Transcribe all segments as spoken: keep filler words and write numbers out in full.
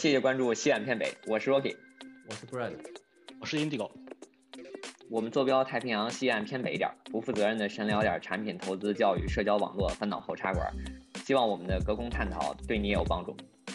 谢谢关注西岸偏北，我是 Rocky， 我是 Brad， 我是 Indigo。 我们坐标太平洋西岸偏北一点，不负责任的神聊点产品投资、教育、社交网络、烦恼后茶馆，希望我们的隔空探讨对你也有帮助。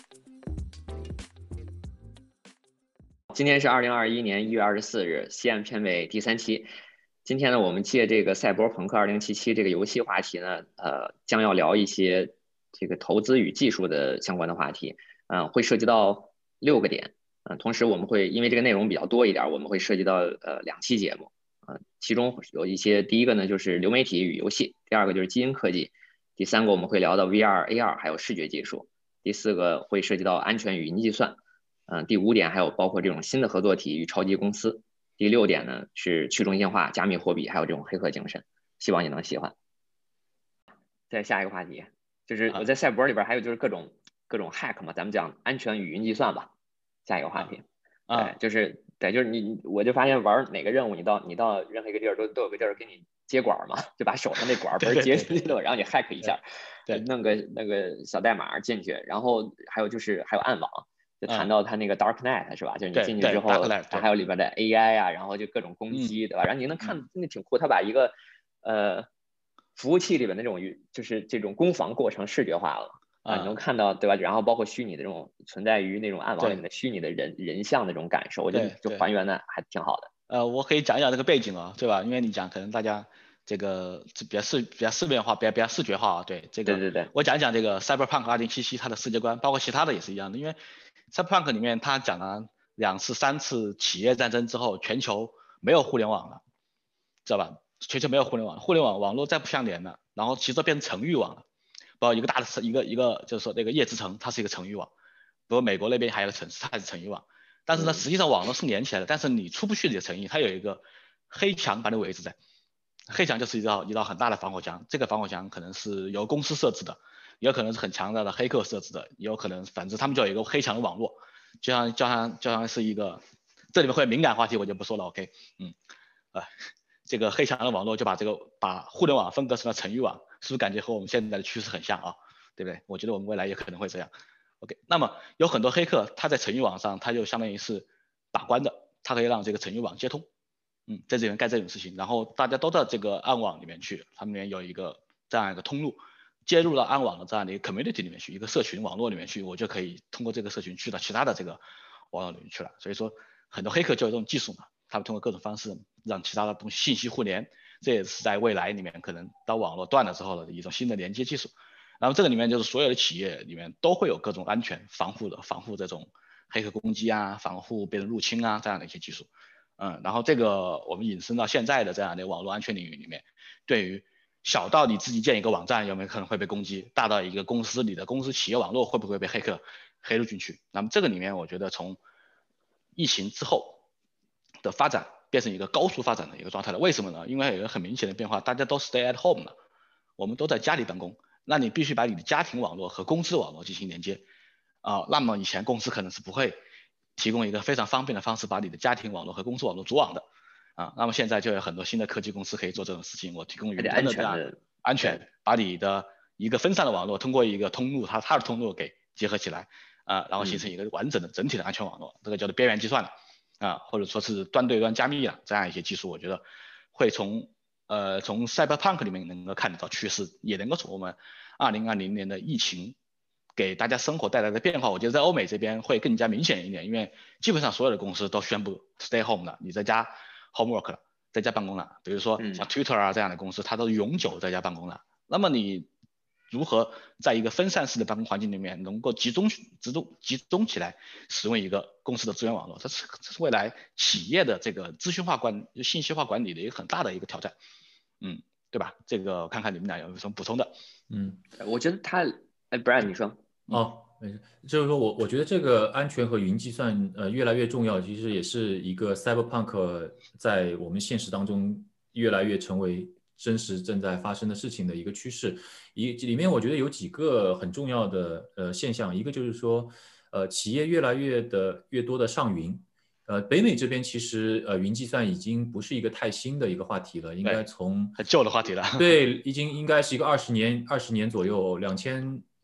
今天是二零二一年一月二十四日，西岸偏北第三期。今天呢，我们借这个赛博朋克二零七七这个游戏话题呢，呃，将要聊一些这个投资与技术的相关的话题，嗯、呃，会涉及到六个点，嗯、呃，同时我们会因为这个内容比较多一点，我们会涉及到呃两期节目，呃，其中有一些，第一个呢就是流媒体与游戏，第二个就是基因科技，第三个我们会聊到 V R、A R 还有视觉技术，第四个会涉及到安全与云计算，嗯、呃，第五点还有包括这种新的合作体与超级公司。第六点呢是去中心化、加密货币，还有这种黑客精神，希望你能喜欢。再下一个话题，就是我在赛博里边还有就是各种、啊、各种 hack 嘛，咱们讲安全与云计算吧。下一个话题，啊，对，就是对，就是你，我就发现玩哪个任务，你到你到任何一个地儿都都有个地儿给你接管嘛，就把手上那管不是接出去了，然后你 hack 一下， 对， 弄个那个小代码进去，然后还有就是还有暗网。就谈到它那个 Darknet 是吧？就是你进去之后，它还有里边的 A I 啊，然后就各种攻击，对吧？然后你能看那挺酷，它把一个呃服务器里边那种就是这种攻防过程视觉化了啊，你能看到对吧？然后包括虚拟的这种存在于那种暗网里面的虚拟的人人像的这种感受，我觉得就还原的还挺好的。 呃，我可以讲一讲这个背景啊，对吧？因为你讲可能大家这个比较视比较视觉化，比较比较视觉化啊，对这个， 对对对， 我讲一讲这个 Cyberpunk 二零七七它的世界观，包括其他的也是一样的，因为 Cyberpunk 里面他讲了两次、三次企业战争之后，全球没有互联网了，知道吧？全球没有互联网，互联网网络再不相连了，然后其实变成城域网了。包括一个大的一个一个就是说那个夜之城，它是一个城域网，比如美国那边还有个城市，它是城域网，但是呢，实际上网络是连起来的，但是你出不去这个城域，它有一个黑墙把你围着在。黑墙就是一道一道很大的防火墙，这个防火墙可能是由公司设置的，也有可能是很强大的黑客设置的，也有可能反正他们就有一个黑墙的网络，就像就像就像是一个，这里面会有敏感话题我就不说了 ，OK， 嗯，啊、呃，这个黑墙的网络就把这个把互联网分割成了城域网，是不是感觉和我们现在的趋势很像啊？对不对？我觉得我们未来也可能会这样。OK， 那么有很多黑客他在城域网上，他就相当于是把关的，他可以让这个城域网接通。嗯，在这里面干这种事情，然后大家都到这个暗网里面去，它里面有一个这样一个通路，接入到暗网的这样的一个 community 里面去，一个社群网络里面去，我就可以通过这个社群去到其他的这个网络里面去了。所以说，很多黑客就有这种技术嘛，他们通过各种方式让其他的东西信息互联，这也是在未来里面可能当网络断了之后的一种新的连接技术。然后这个里面就是所有的企业里面都会有各种安全防护的，防护这种黑客攻击啊，防护别人入侵啊这样的一些技术。嗯，然后这个我们引申到现在的这样的网络安全领域里面，对于小到你自己建一个网站有没有可能会被攻击，大到一个公司里的公司企业网络会不会被黑客黑入进去，那么这个里面我觉得从疫情之后的发展变成一个高速发展的一个状态了。为什么呢？因为有一个很明显的变化，大家都 stay at home 了，我们都在家里办公，那你必须把你的家庭网络和公司网络进行连接啊、呃，那么以前公司可能是不会提供一个非常方便的方式把你的家庭网络和公司网络组网的啊，那么现在就有很多新的科技公司可以做这种事情，我提供云端的这样安全，把你的一个分散的网络通过一个通路，它它的通路给结合起来啊，然后形成一个完整的整体的安全网络，嗯、这个叫做边缘计算了啊，或者说是端对端加密了这样一些技术，我觉得会从呃从 Cyberpunk 里面能够看得到趋势，也能够从我们二零二零年的疫情给大家生活带来的变化，我觉得在欧美这边会更加明显一点，因为基本上所有的公司都宣布 stay home 了，你在家 homework 了，在家办公了。比如说像 Twitter 啊这样的公司，它都永久在家办公了。那么你如何在一个分散式的办公环境里面能够集中集中集中起来使用一个公司的资源网络？这是这是未来企业的这个资讯化管信息化管理的一个很大的一个挑战，嗯，对吧？这个看看你们俩有什么补充的？ 嗯，我觉得他，哎 ，Brad 你说。 哦，没事，就是说我我觉得这个安全和云计算呃越来越重要，其实也是一个 Cyberpunk 在我们现实当中越来越成为真实正在发生的事情的一个趋势。一里面我觉得有几个很重要的呃现象，一个就是说呃企业越来越的越多的上云。呃，北美这边其实呃云计算已经不是一个太新的一个话题了，应该从很旧的话题了。 对，已经应该是一个二十年二十年左右，两千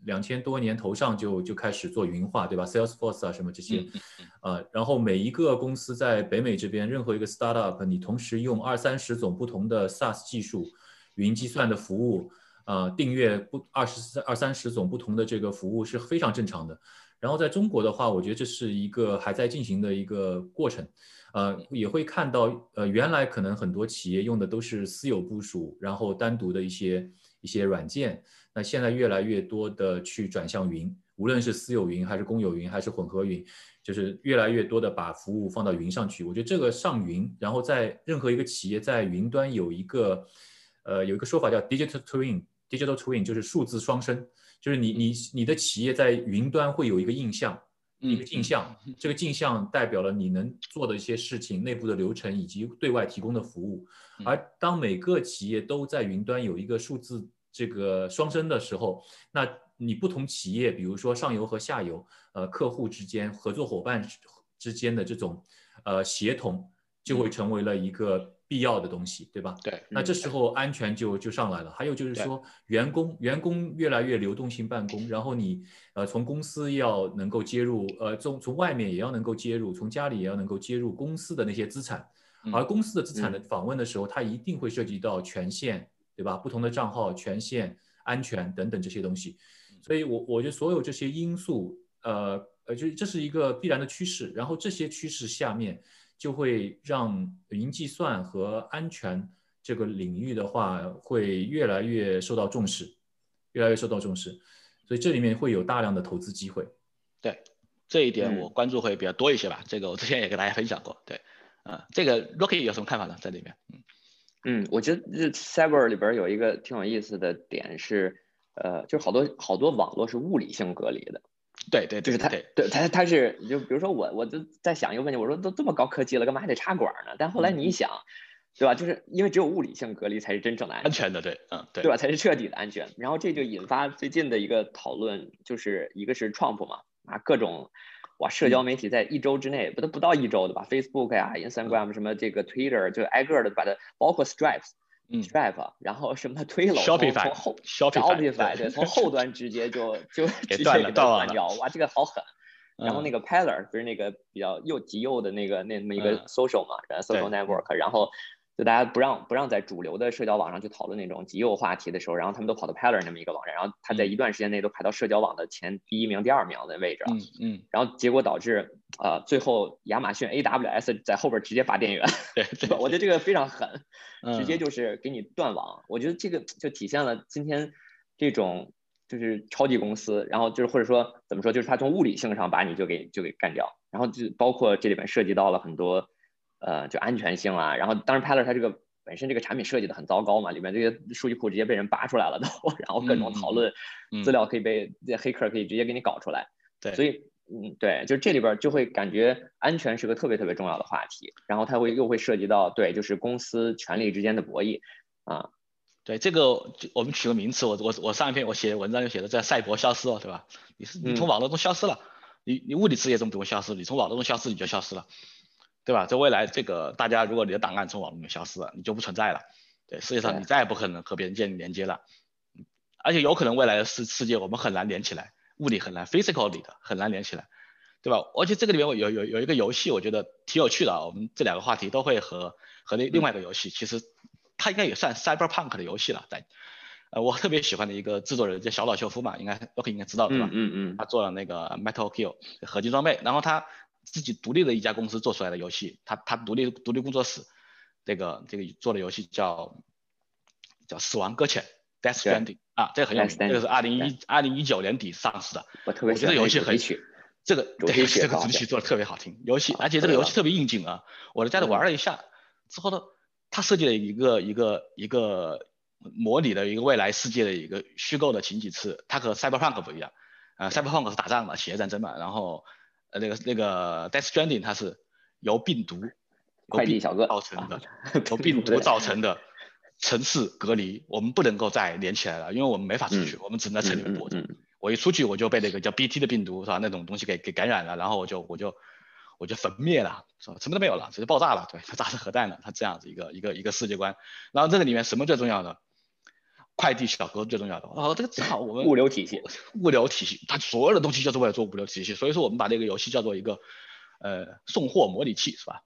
两千多年头上就就开始做云化，对吧 ？Salesforce 啊什么这些， 嗯呃，然后每一个公司在北美这边，任何一个 startup，你同时用二三十种不同的 SaaS 技术、云计算的服务，呃，订阅不二十二三十种不同的这个服务是非常正常的。然后在中国的话，我觉得这是一个还在进行的一个过程，呃，也会看到，呃，原来可能很多企业用的都是私有部署，然后单独的一些一些软件，那现在越来越多的去转向云，无论是私有云还是公有云还是混合云，就是越来越多的把服务放到云上去。我觉得这个上云，然后在任何一个企业在云端有一个，呃，有一个说法叫 digital twin，digital twin 就是数字双生。就是你你你的企业在云端会有一个印象，一个镜像，这个镜像代表了你能做的一些事情、内部的流程以及对外提供的服务。而当每个企业都在云端有一个数字这个双生的时候，那你不同企业，比如说上游和下游，呃，客户之间、合作伙伴之间的这种呃协同，就会成为了一个必要的东西，对吧？ 对， 那这时候安全就就上来了。还有就是说，员工员工越来越流动性办公，然后你呃从公司要能够接入，呃从从外面也要能够接入，从家里也要能够接入公司的那些资产。而公司的资产的访问的时候，它一定会涉及到权限，对吧？不同的账号、权限、安全等等这些东西。所以我我觉得所有这些因素，呃呃，就这是一个必然的趋势。然后这些趋势下面，就会让云计算和安全这个领域的话，会越来越受到重视，越来越受到重视。所以这里面会有大量的投资机会。 对，这一点我关注会比较多一些吧。嗯、这个我之前也跟大家分享过。对，啊、呃，这个 Rocky 有什么看法呢？在里面？ 嗯嗯，我觉得这 Cyber 里边有一个挺有意思的点是，呃，就是好多好多网络是物理性隔离的。 对对， 就是它，对它它是就比如说我我就在想一个问题，我说都这么高科技了，干嘛还得插管呢？但后来你一想，对吧？就是因为只有物理性隔离才是真正的安全， 安全的，对，嗯，对， 对吧？才是彻底的安全。然后这就引发最近的一个讨论，就是一个是 Trump 嘛，啊，各种哇，社交媒体在一周之内，不都不到一周的吧 ，Facebook 呀、Instagram 什么这个 Twitter 就挨个的把它，包括 Stripe。Stripe，然后什么推楼，从从后 Shopify 对，从后端直接就就直接给它断掉，哇，这个好狠。然后那个 Parler 不是那个比较右极右的那个那么一个 social 嘛，然后 social network，然后就大家不让不让在主流的社交网上去讨论那种极右话题的时候，然后他们都跑到 Parler 那么一个网站，然后他在一段时间内都排到社交网的前第一名、第二名的位置， 嗯嗯， 然后结果导致呃最后亚马逊 A W S 在后边直接拔电源， 对对， 我觉得这个非常狠，直接就是给你断网，我觉得这个就体现了今天这种。就是超级公司，然后就是或者说怎么说，就是它从物理性上把你就给就给干掉，然后就包括这里面涉及到了很多呃就安全性啊，然后当然 Parler 它这个本身这个产品设计的很糟糕嘛，里面这些数据库直接被人拔出来了都，然后各种讨论资料可以被这黑客可以直接给你搞出来， 对， 所以嗯对，就这里边就会感觉安全是个特别特别重要的话题，然后它会又会涉及到对就是公司权力之间的博弈啊。 对这个，我们取个名词，我我我上一篇我写文章就写的叫赛博消失了，对吧？你是你从网络中消失了，嗯、你你物理世界中不会消失，你从网络中消失你就消失了，对吧？在未来这个大家如果你的档案从网络中消失了，你就不存在了，对，世界上你再也不可能和别人建立连接了，而且有可能未来的世世界我们很难连起来，物理很难 physically 的很难连起来，对吧？而且这个里面有有有一个游戏，我觉得挺有趣的啊，我们这两个话题都会和和另另外一个游戏，其实。它应该也算 cyberpunk 的游戏了，在，呃，我特别喜欢的一个制作人叫小岛秀夫嘛，应该都应该知道对吧？ 嗯嗯他做了那个 Metal Gear 合金装备，然后他自己独立的一家公司做出来的游戏，他他独立独立工作室，这个这个做的游戏叫叫死亡搁浅 Death Stranding 啊，这个很有名，这个是二零一二零一九年底上市的， 我特别觉得游戏很这个对这个主题曲做的特别好听，游戏而且这个游戏特别应景啊，我在家里玩了一下之后呢。他设计了一个一个一个模拟的一个未来世界的一个虚构的情景次，它和 Cyberpunk 不一样，呃 Cyberpunk 是打仗嘛，企业战争嘛，然后呃那个那个 Death Stranding 它是由病毒快递小哥造成的，由病毒造成的城市隔离，我们不能够再连起来了，因为我们没法出去， 嗯、 我们只能在城里面躲着。 嗯嗯嗯、 我一出去我就被那个叫 B T 的病毒是吧，那种东西给给感染了，然后我就我就。我就焚灭了，是吧？什么都没有了，直接爆炸了，对，它炸成核弹了，它这样子一个一个一个世界观。然后这个里面什么最重要的？ 快递小哥最重要的。哦，这个正好我们物流体系， 物流体系，它所有的东西就是为了做物流体系，所以说我们把这个游戏叫做一个呃送货模拟器，是吧？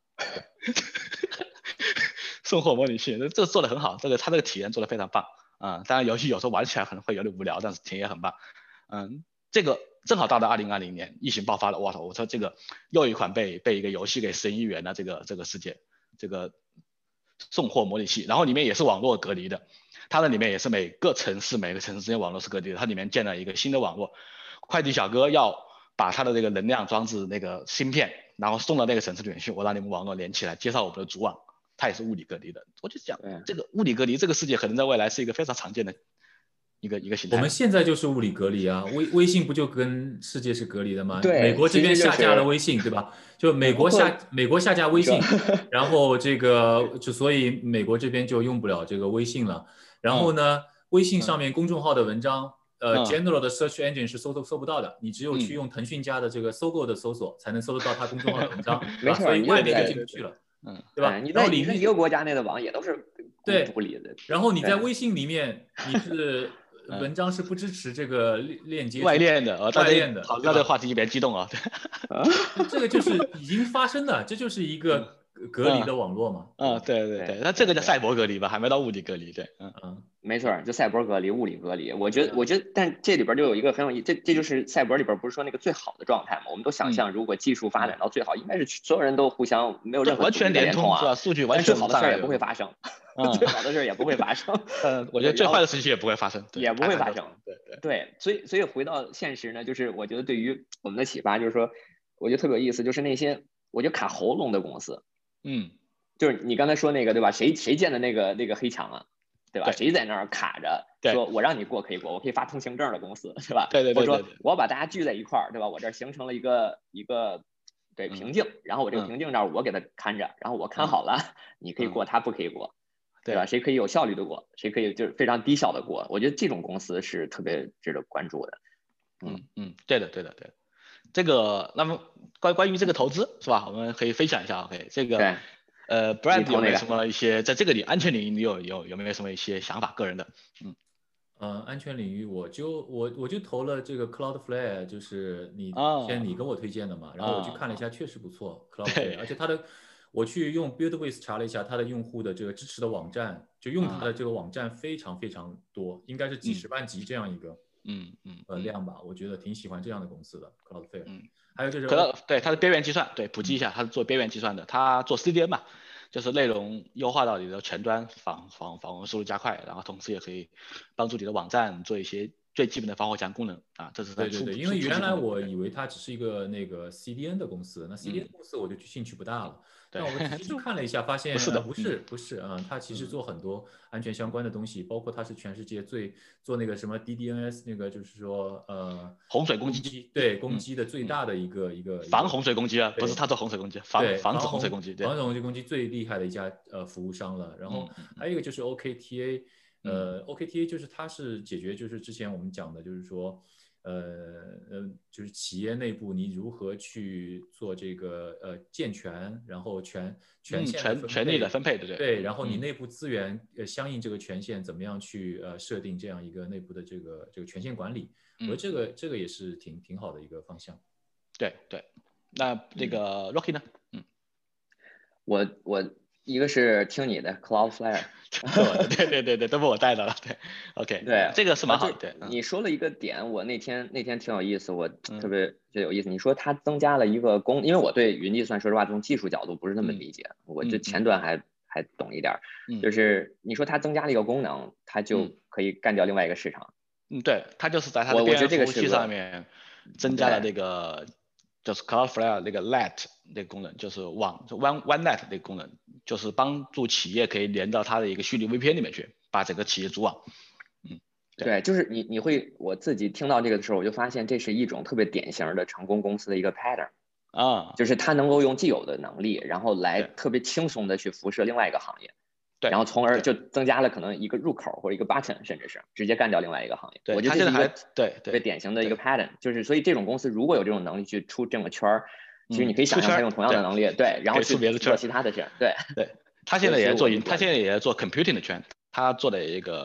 送货模拟器，这个做的很好，这个它这个体验做的非常棒啊、嗯。当然游戏有时候玩起来可能会有点无聊，但是体验也很棒。嗯，这个正好到了二零二零年，疫情爆发了，哇操！我说这个又一款被被一个游戏给神一元了，这个这个世界，这个送货模拟器，然后里面也是网络隔离的，它的里面也是每个城市每个城市之间网络是隔离的，它里面建了一个新的网络，快递小哥要把他的这个能量装置那个芯片，然后送到那个城市里面去，我让你们网络连起来，接上我们的主网，它也是物理隔离的。我就讲这个物理隔离，这个世界可能在未来是一个非常常见的一个一个形态。 我们现在就是物理隔离啊，微微信不就跟世界是隔离的吗？ 对， 美国这边下架了微信， 就是、 对吧？就美国下美国下架微信，然后这个就所以美国这边就用不了这个微信了。然后呢，嗯、微信上面公众号的文章。呃、嗯、，general 的 search engine 是搜都搜不到的，你只有去用腾讯家的这个搜购的搜索，才能搜得到它公众号的文章， 没错， 所以外面就进不去了， 嗯， 对吧？ 哎、你在你在一个国家内的网也都是独立的， 然后你在微信里面你是文章是不支持这个链接外链的， 外链的， 好，那这个话题别激动啊， 这个就是已经发生的，这就是一个隔离的网络嘛， 嗯，嗯对对对，那这个叫赛博隔离吧，还没到物理隔离，对，嗯嗯。没错，就赛博隔离、物理隔离。我觉得，我觉得，但这里边就有一个很有意，这这就是赛博里边不是说那个最好的状态嘛？我们都想象，如果技术发展到最好，应该是所有人都互相没有任何完全连通啊， 是吧？数据完全最好的事儿也不会发生，最好的事儿也不会发生。 嗯，我觉得最坏的事情也不会发生， 也不会发生。 对对对，所以所以回到现实呢，就是我觉得对于我们的启发就是说，我觉得特别有意思，就是那些我觉得卡喉咙的公司， 嗯， 就是你刚才说那个对吧？谁谁建的那个那个黑墙啊？对吧？谁在那儿卡着说我让你过可以过，我可以发通行证的公司，对吧？ 对对对。 或者说我把大家聚在一块儿，对吧？我这形成了一个一个对瓶颈，然后我这个瓶颈这儿我给它看着，然后我看好了，你可以过，他不可以过，对吧？谁可以有效率的过，谁可以就是非常低效的过？我觉得这种公司是特别值得关注的。 嗯嗯，对的对的对的。这个那么关关于这个投资是吧？我们可以分享一下 ，OK？ 这个。 对呃 ，Brad 有没有什么一些在这个里安全领域你有有有没有什么一些想法？个人的，嗯， 呃，安全领域我就我我就投了这个 Cloudflare， 就是你先你跟我推荐的嘛，然后我去看了一下，确实不错 ，Cloudflare，而且它的我去用 Buildwith 查了一下，它的用户的这个支持的网站，就用它的这个网站非常非常多，应该是几十万级这样一个， 嗯嗯呃量吧，我觉得挺喜欢这样的公司的 Cloudflare， 嗯， 还有就是可能对它是边缘计算，对，普及一下，它是做边缘计算的，它做 C D N 嘛。就是内容优化到你的前端，访访访问速度加快，然后同时也可以帮助你的网站做一些最基本的防火墙功能啊。这是对对对，因为原来我以为它只是一个那个 C D N 的公司，那 C D N 公司我就兴趣不大了。但我其实看了一下，发现不是的， 不是不是啊，它其实做很多安全相关的东西，包括它是全世界最做那个什么 D D N S 那个就是说呃洪水攻击， 对攻击的最大的一个一个防洪水攻击啊，不是它做洪水攻击，防防止洪水攻击， 防止洪水攻击最厉害的一家呃服务商了。然后还有一个就是 O K T A， 呃 O K T A 就是它是解决就是之前我们讲的就是说。呃呃，就是企业内部你如何去做这个呃健全，然后权权限权权力的分配，对对对，然后你内部资源呃相应这个权限怎么样去呃设定这样一个内部的这个这个权限管理，我觉得这个这个也是挺挺好的一个方向。 对对，那这个 Rocky 呢？嗯， 我我。一个是听你的 Cloudflare， 对对对对，都被我带到了，对 ，OK， 对， 这个是蛮好的。对， 你说了一个点，我那天那天挺有意思，我特别就有意思。你说它增加了一个功，因为我对云计算说实话从技术角度不是那么理解，我这前端还还懂一点，就是你说它增加了一个功能，它就可以干掉另外一个市场。 嗯，对，它就是在它的边缘服务器上面增加了这个。就是 Cloudflare 那个 L A T 那个功能，就是网 One OneNet 那个功能，就是帮助企业可以连到它的一个虚拟 V P N 里面去，把整个企业组网。嗯， 对，对就是你你会我自己听到这个的时候，我就发现这是一种特别典型的成功公司的一个 pattern 啊， 就是它能够用既有的能力，然后来特别轻松的去辐射另外一个行业。 对， 然后从而就增加了可能一个入口或者一个 button， 甚至是直接干掉另外一个行业。 对， 我觉得这是一个对特别典型的一个 pattern， 就是所以这种公司如果有这种能力去出这个圈儿，其实你可以想象他用同样的能力，对，对然后去做其他的圈，对对。他现在也在做，他现在也在做 computing 的圈，他做的一个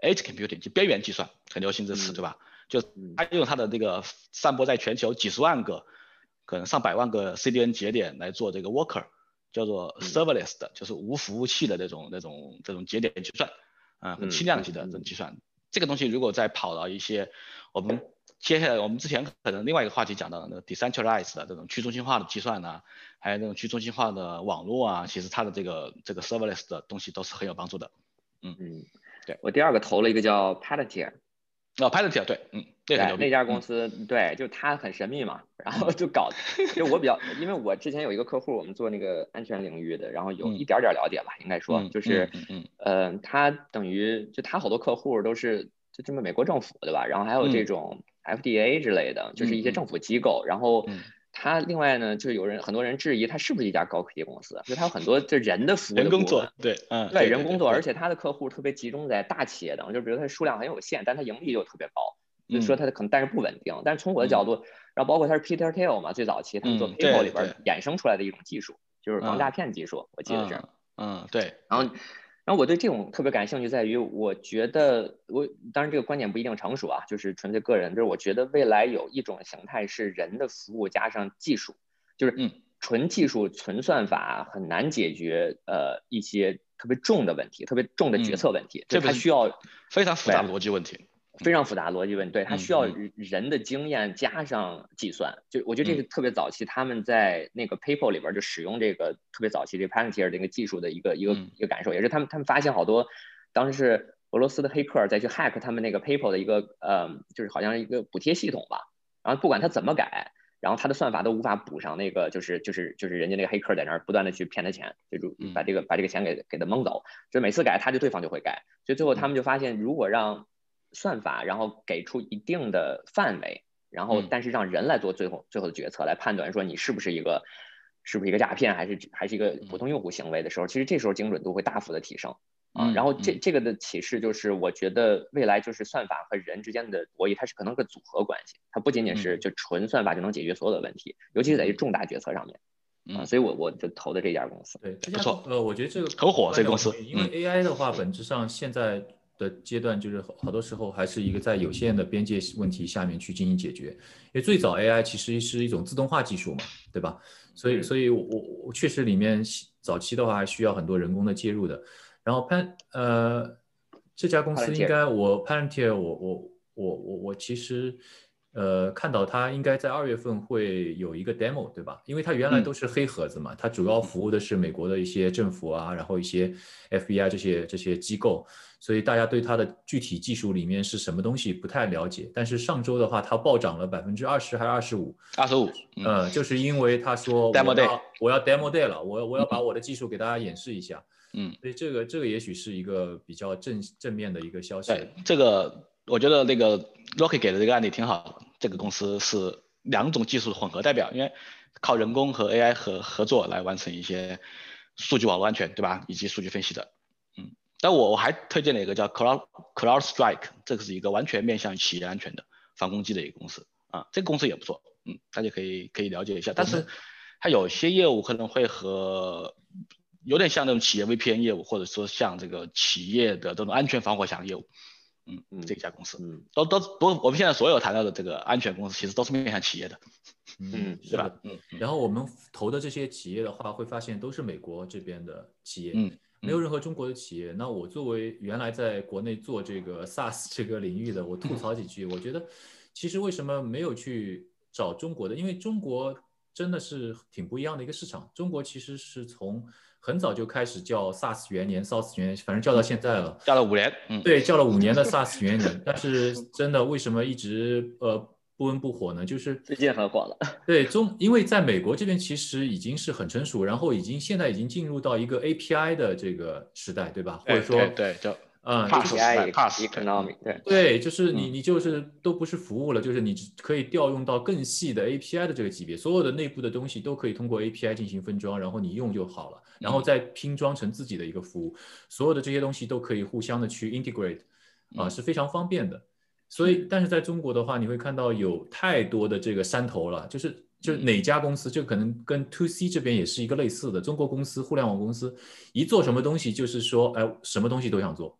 edge computing 就边缘计算，很流行这词， 嗯对吧？就它用它的这个散播在全球几十万个，可能上百万个 C D N 节点来做这个 worker， 叫做 serverless 的，就是无服务器的那种那种这种节点计算，啊、很轻量级的这种计算。这个东西如果再跑到一些我们接下来我们之前可能另外一个话题讲到的那个 decentralized 的这种去中心化的计算呢、啊，还有那种去中心化的网络啊，其实它的这个这个 serverless 的东西都是很有帮助的。嗯嗯， 对， 我第二个投了一个叫 Palantir。 哦 Palantir 对，嗯，这个牛逼。 那家公司、嗯、对，就它很神秘嘛，然后就搞，就我比较，因为我之前有一个客户，我们做那个安全领域的，然后有一点点了解吧，应该说，就是， 嗯嗯呃，他等于就他好多客户都是就这么美国政府对吧？然后还有这种 F D A 之类的，就是一些政府机构，然后。他另外呢，就有人很多人质疑他是不是一家高科技公司，就他有很多这人的服务的部分， 人工作，对，嗯， 对人工作，而且他的客户特别集中在大企业等，就比如他数量很有限，但他盈利又特别高，就说他的可能但是不稳定。但是从我的角度，然后包括他是 Peter Thiel 嘛，最早期他们做 PayPal 里边衍生出来的一种技术，就是防诈骗技术，我记得是， 嗯，对， 然后。然后我对这种特别感兴趣，在于我觉得我当然这个观点不一定成熟啊，就是纯粹个人，就是我觉得未来有一种形态是人的服务加上技术，就是纯技术纯算法很难解决呃一些特别重的问题，特别重的决策问题， 这它需要非常复杂的逻辑问题。 非常复杂逻辑问题，对，它需要人的经验加上计算，就我觉得这是特别早期他们在那个 PayPal 里边就使用这个特别早期这个 Palantir 这个技术的一个一个一个感受，也是他们他们发现好多当时是俄罗斯的黑客再去 hack 他们那个 PayPal 的一个呃就是好像一个补贴系统吧，然后不管他怎么改，然后他的算法都无法补上那个就是就是就是人家那个黑客在那儿不断的去骗他钱，就把这个把这个钱给给他蒙走，就每次改他就对方就会改，所以最后他们就发现如果让算法，然后给出一定的范围，然后但是让人来做最后最后的决策，来判断说你是不是一个是不是一个诈骗，还是还是一个普通用户行为的时候，其实这时候精准度会大幅的提升啊。然后这这个的启示就是，我觉得未来就是算法和人之间的博弈，它是可能个组合关系，它不仅仅是就纯算法就能解决所有的问题，尤其是在重大决策上面。啊，所以我我就投的这家公司。 对， 不错。 呃，我觉得这个很火，这个公司， 因为 A I 的话，本质上现在的阶段就是好多时候还是一个在有限的边界问题下面去进行解决，因为最早 A I 其实是一种自动化技术嘛，对吧？所以，所以我我确实里面早期的话还需要很多人工的介入的。然后 Pan 呃这家公司应该我 Palantir 我我我我我其实呃看到它应该在二月份会有一个 demo 对吧？因为它原来都是黑盒子嘛，它主要服务的是美国的一些政府啊，然后一些 F B I 这些这些机构。所以大家对它的具体技术里面是什么东西不太了解，但是上周的话，它暴涨了百分之二十还是二十五？ 二十五， 呃，就是因为他说我要我要 demo day 了，我我要把我的技术给大家演示一下， 嗯， 所以这个这个也许是一个比较正正面的一个消息。 对，这个我觉得那个 Rocky 给的这个案例挺好的，这个公司是两种技术的混合代表，因为靠人工和 A I 合合作来完成一些数据网络安全，对吧？以及数据分析的。但我我还推荐了一个叫 Cloud CloudStrike， 这个是一个完全面向企业安全的防攻击的一个公司啊，这个公司也不错，嗯，大家可以可以了解一下。但是它有些业务可能会和有点像那种企业 V P N 业务，或者说像这个企业的这种安全防火墙业务，嗯，这家公司，嗯，都都都，我们现在所有谈到的这个安全公司，其实都是面向企业的， 嗯， 对吧？嗯， 然后我们投的这些企业的话，会发现都是美国这边的企业， 嗯。 没有任何中国的企业。那我作为原来在国内做这个 SaaS 这个领域的，我吐槽几句，我觉得其实为什么没有去找中国的？因为中国真的是挺不一样的一个市场。中国其实是从很早就开始叫 SaaS 元年 SaaS 元年，反正叫到现在了， 叫了五年， 嗯，对，叫了五年的 SaaS 元年。但是真的为什么一直呃不温不火呢？就是最近很火了。 对中，因为在美国这边其实已经是很成熟，然后已经现在已经进入到一个 A P I 的这个时代，对吧？或者说对，就嗯 A P I economic， 对对，就是你你就是都不是服务了，就是你可以调用到更细的 A P I 的这个级别，所有的内部的东西都可以通过 A P I 进行分装，然后你用就好了，然后再拼装成自己的一个服务，所有的这些东西都可以互相的去 integrate， 啊，是非常方便的。所以，但是在中国的话，你会看到有太多的这个山头了，就是就哪家公司，就可能跟 to C 这边也是一个类似的。中国公司、互联网公司一做什么东西，就是说，哎，什么东西都想做，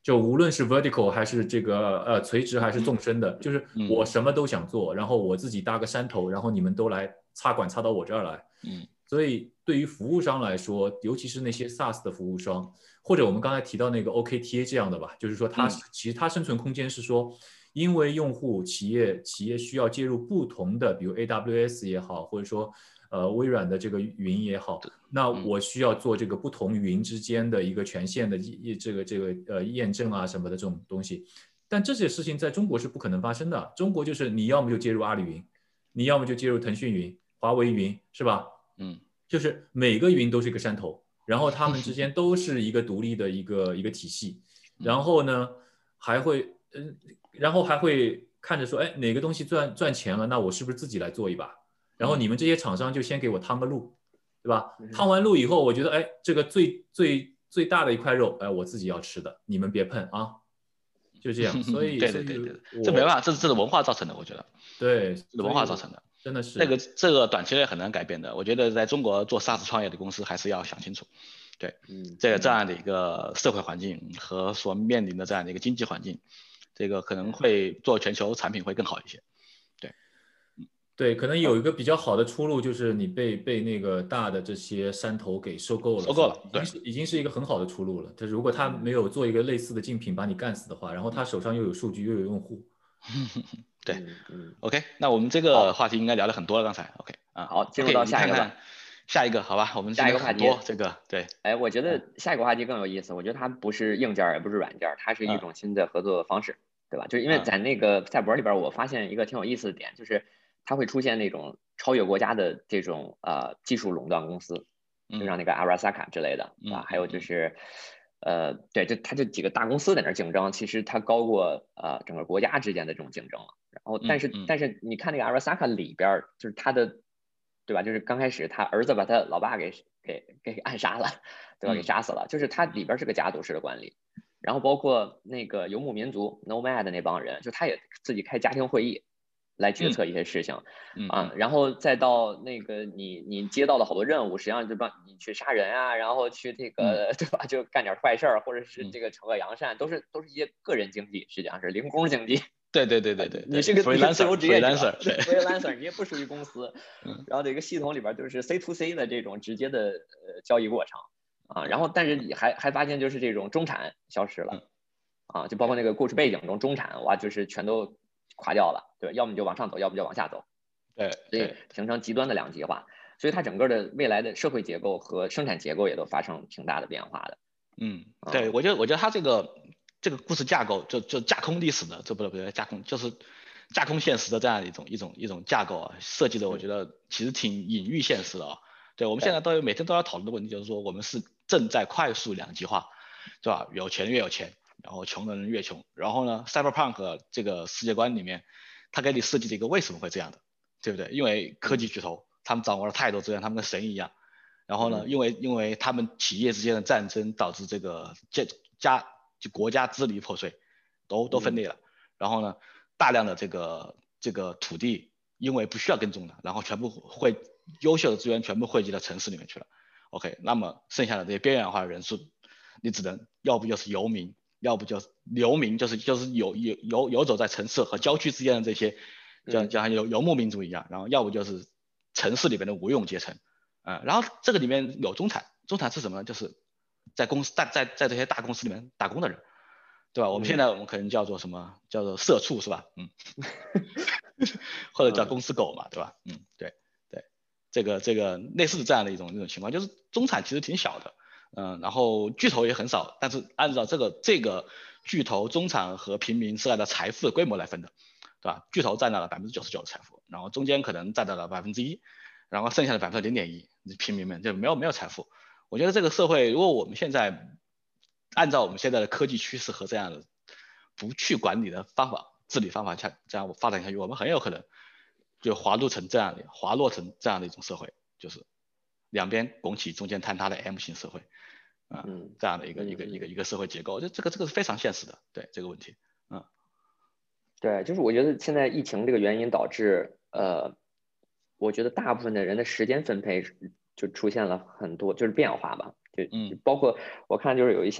就无论是 vertical 还是这个呃垂直还是纵深的，就是我什么都想做，然后我自己搭个山头，然后你们都来插管插到我这儿来。 嗯， 所以对于服务商来说，尤其是那些 SaaS 的服务商，或者我们刚才提到那个 O K T A 这样的吧，就是说它、嗯、其实它生存空间是说，因为用户企业企业需要接入不同的，比如 A W S 也好，或者说呃微软的这个云也好，那我需要做这个不同云之间的一个权限的这个这个呃验证啊什么的这种东西。但这些事情在中国是不可能发生的。中国就是你要么就接入阿里云，你要么就接入腾讯云、华为云，是吧？ 嗯， 就是每个云都是一个山头，然后他们之间都是一个独立的一个一个体系，然后呢还会嗯，然后还会看着说，哎，哪个东西赚赚钱了，那我是不是自己来做一把？然后你们这些厂商就先给我趟个路，对吧？趟完路以后，我觉得，哎，这个最最最大的一块肉，哎，我自己要吃的，你们别碰啊，就这样。所以， 对对对对，这没办法，这是这是文化造成的，我觉得。 对， 是文化造成的。 真的是这个这个短期内很难改变的。我觉得在中国做 SaaS 创业的公司还是要想清楚，对， 嗯， 这个这样的一个社会环境和所面临的这样的一个经济环境，这个可能会做全球产品会更好一些。对， 对，可能有一个比较好的出路就是你被被那个大的这些山头给收购了， 收购了， 已经是已经是一个很好的出路了。他如果他没有做一个类似的竞品把你干死的话，然后他手上又有数据又有用户。 对， 嗯嗯 ，OK， 那我们这个话题应该聊了很多了，刚才 OK 啊， 好，进入到下一个吧。 看看下一个，好吧，我们下一个话题， 这个对， 哎，我觉得下一个话题更有意思。我觉得它不是硬件，也不是软件，它是一种新的合作方式，对吧？就是因为在那个赛博里边，我发现一个挺有意思的点，就是它会出现那种超越国家的这种呃技术垄断公司，就像那个 Arasaka 之类的，啊，还有就是。呃，对，就它这几个大公司在那竞争，其实它高过呃整个国家之间的这种竞争了。然后，但是、 嗯嗯、 但是你看那个 Arasaka 里边，就是他的，对吧？就是刚开始他儿子把他老爸给给给暗杀了，对吧？给杀死了。就是它里边是个家族式的管理。然后包括那个游牧民族 Nomad 那帮人，就他也自己开家庭会议。来决策一些事情， 嗯啊，然后再到那个你你接到了好多任务，实际上就帮你去杀人啊，然后去这个、嗯、对吧，就干点坏事儿，或者是这个惩恶扬善，都是都是一些个人经济，实际上是零工经济。 对对对对对， 你是个自由职业者 freelancer， 你也不属于公司。然后这个系统里边就是 C to C 的这种直接的呃交易过程啊，然后但是还还发现就是这种中产消失了啊，就包括那个故事背景中中产哇，就是全都。垮掉了，对，要么就往上走，要么就往下走， 对， 所以形成极端的两极化，所以它整个的未来的社会结构和生产结构也都发生挺大的变化的。 嗯，对，我觉得我觉得它这个这个故事架构就就架空历史的，这不对不对，架空就是架空现实的这样一种一种一种架构啊，设计的我觉得其实挺隐喻现实的啊。对，我们现在都有每天都要讨论的问题就是说，我们是正在快速两极化，是吧？有钱越有钱。然后穷的人越穷，然后呢 ，Cyberpunk 这个世界观里面，他给你设计了一个为什么会这样的，对不对？因为科技巨头他们掌握了太多资源，他们跟神一样。然后呢，因为因为他们企业之间的战争导致这个家家就国家支离破碎，都都分裂了。然后呢，大量的这个这个土地因为不需要耕种了，然后全部汇优秀的资源全部汇集到城市里面去了。OK， 那么剩下的这些边缘化的人数，你只能要不就是游民。要不就是流民，就是就是游游游游走在城市和郊区之间的这些，像像游游牧民族一样，然后要不就是城市里边的无用阶层，啊、呃，然后这个里面有中产，中产是什么呢？就是在公司在在在这些大公司里面打工的人，对吧？我们现在我们可能叫做什么？叫做社畜是吧？嗯，或者叫公司狗嘛，对吧？嗯，对对，这个这个类似这样的一种一种情况，就是中产其实挺小的。嗯，然后巨头也很少，但是按照这个这个巨头、中产和平民是按照财富的规模来分的，对吧？巨头占到了百分之九十九的财富，然后中间可能占到了百分之一，然后剩下的百分之零点一，平民们就没有没有财富。我觉得这个社会，如果我们现在按照我们现在的科技趋势和这样的不去管理的方法、治理方法下这样发展下去，我们很有可能就滑落成这样的滑落成这样的一种社会，就是两边拱起，中间坍塌的 M 型社会。啊、嗯，这样的一个、嗯、一个一个一个社会结构，这这个这个是非常现实的，对这个问题，嗯， 对，就是我觉得现在疫情这个原因导致，呃，我觉得大部分的人的时间分配就出现了很多就是变化吧，就包括我看就是有一些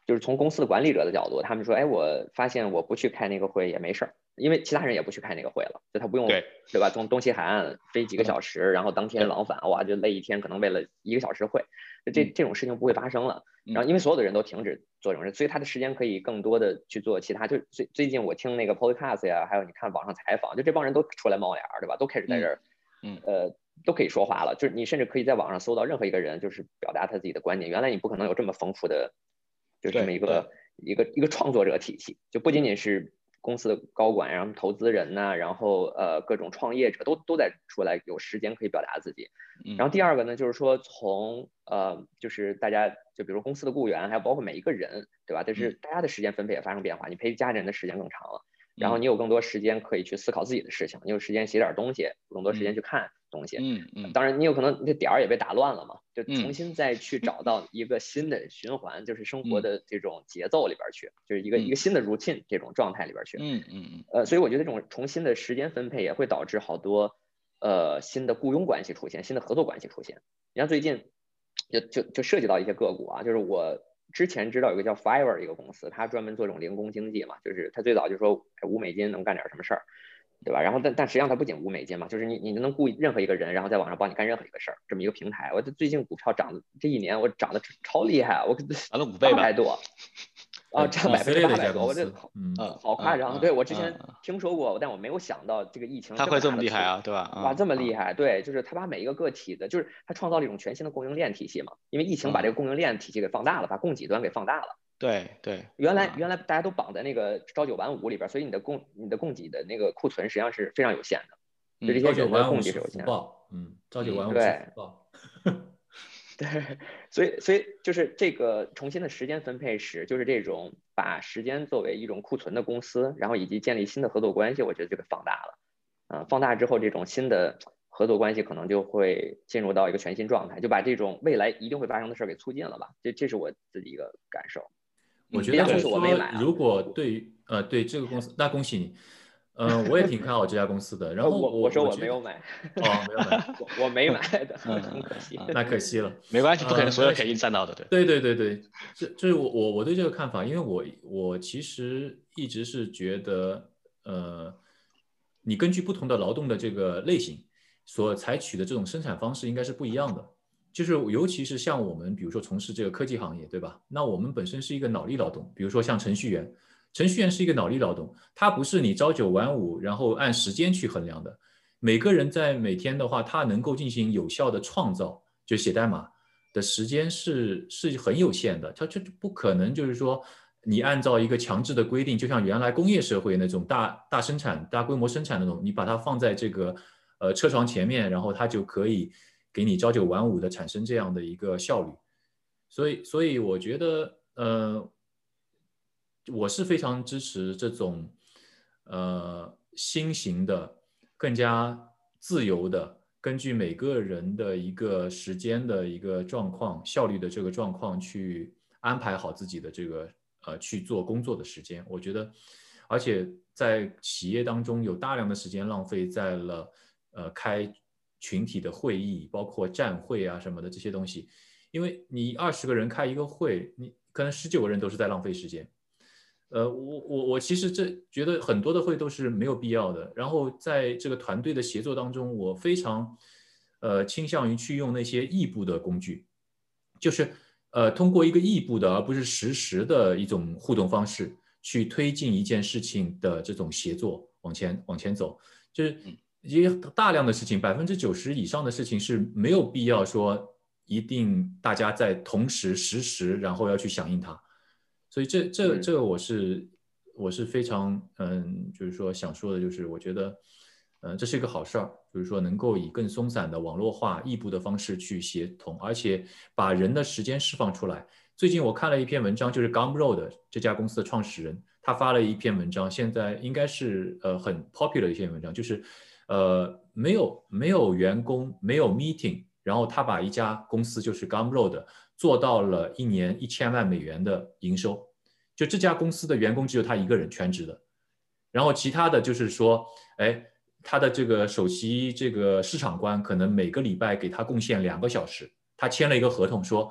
就是从公司的管理者的角度，他们说，哎，我发现我不去开那个会也没事儿，因为其他人也不去开那个会了，就他不用对对吧？从东西海岸飞几个小时，然后当天往返，哇，就累一天，可能为了一个小时会，这这种事情不会发生了。然后因为所有的人都停止做这种事，所以他的时间可以更多的去做其他。就最最近我听那个 podcast 呀，还有你看网上采访，就这帮人都出来冒脸，对吧？都开始在这儿， 嗯， 呃，都可以说话了。就是你甚至可以在网上搜到任何一个人，就是表达他自己的观点。原来你不可能有这么丰富的，就是这么一个一个一个创作者体系，就不仅仅是公司的高管，然后投资人呐、啊，然后呃各种创业者都都在出来有时间可以表达自己。然后第二个呢，就是说从呃就是大家就比如公司的雇员，还有包括每一个人，对吧？但是大家的时间分配也发生变化，你陪家人的时间更长了。然后你有更多时间可以去思考自己的事情，你有时间写点东西，有更多时间去看东西。 嗯嗯。 当然，你有可能这点儿也被打乱了嘛，就重新再去找到一个新的循环，就是生活的这种节奏里边去，就是一个一个新的 routine 这种状态里边去。 嗯嗯嗯。 呃，所以我觉得这种重新的时间分配也会导致好多呃新的雇佣关系出现，新的合作关系出现。你看最近就就就涉及到一些个股啊，就是我。之前知道有个叫 Fiverr 一个公司，它专门做这种零工经济嘛，就是它最早就说五美金能干点什么事儿，对吧？然后但但实际上它不仅五美金嘛，就是你你能雇任何一个人，然后在网上帮你干任何一个事儿，这么一个平台。我最近股票涨，这一年我涨得超厉害，我涨了五倍吧， 八百多。啊，涨百分之八百多，我这嗯好夸张。对，我之前听说过，但我没有想到这个疫情它会这么厉害啊，对吧？ 哇，这么厉害！对，就是他把每一个个体的，就是他创造了一种全新的供应链体系嘛。因为疫情把这个供应链体系给放大了，把供给端给放大了。 对对。 原来原来大家都绑在那个朝九晚五里边，所以你的供你的供给的那个库存实际上是非常有限的。就这些人的供给是有限的。 嗯，朝九晚五对。 福报。 对，所以所以就是这个重新的时间分配时，就是这种把时间作为一种库存的公司，然后以及建立新的合作关系，我觉得就给放大了。啊、呃，放大之后，这种新的合作关系可能就会进入到一个全新状态，就把这种未来一定会发生的事儿给促进了吧？这这是我自己一个感受。 我觉得就是说， 啊、 如果对于呃对这个公司，那恭喜你。嗯、呃，我也挺看好这家公司的。然后我我说我我没有买， 哦，没有买， 我我没买的，很可惜。 那可惜了， 没关系，不可能所有便宜占到的， 对。对对对对，这这是我我我对这个看法，因为我我其实一直是觉得，呃，你根据不同的劳动的这个类型所采取的这种生产方式应该是不一样的。就是尤其是像我们比如说从事这个科技行业，对吧？那我们本身是一个脑力劳动，比如说像程序员。程序员是一个脑力劳动，它不是你朝九晚五，然后按时间去衡量的。每个人在每天的话，他能够进行有效的创造，就写代码的时间是是很有限的。它就不可能就是说你按照一个强制的规定，就像原来工业社会那种大大生产、大规模生产那种，你把它放在这个呃车床前面，然后它就可以给你朝九晚五的产生这样的一个效率。所以，所以我觉得呃。我是非常支持这种呃新型的、更加自由的，根据每个人的一个时间的一个状况、效率的这个状况去安排好自己的这个呃去做工作的时间。我觉得，而且在企业当中有大量的时间浪费在了呃开群体的会议，包括站会啊什么的这些东西，因为你二十个人开一个会，你可能十九个人都是在浪费时间。呃，我我我其实这觉得很多的会都是没有必要的。然后在这个团队的协作当中，我非常呃倾向于去用那些异步的工具，就是呃通过一个异步的而不是实时的一种互动方式，去推进一件事情的这种协作往前往前走。就是一些大量的事情，百分之九十以上的事情是没有必要说一定大家在同时实时，然后要去响应它。所以这这这个我是我是非常嗯，就是说想说的，就是我觉得，嗯，这是一个好事儿，就是说能够以更松散的网络化、异步的方式去协同，而且把人的时间释放出来。最近我看了一篇文章，就是 Gumroad 这家公司的创始人，他发了一篇文章，现在应该是呃很 popular 的一篇文章，就是呃没有没有员工，没有 meeting，然后他把一家公司就是 Gumroad。做到了一年一千万美元的营收，就这家公司的员工只有他一个人全职的，然后其他的就是说，哎，他的这个首席这个市场官可能每个礼拜给他贡献两个小时，他签了一个合同说，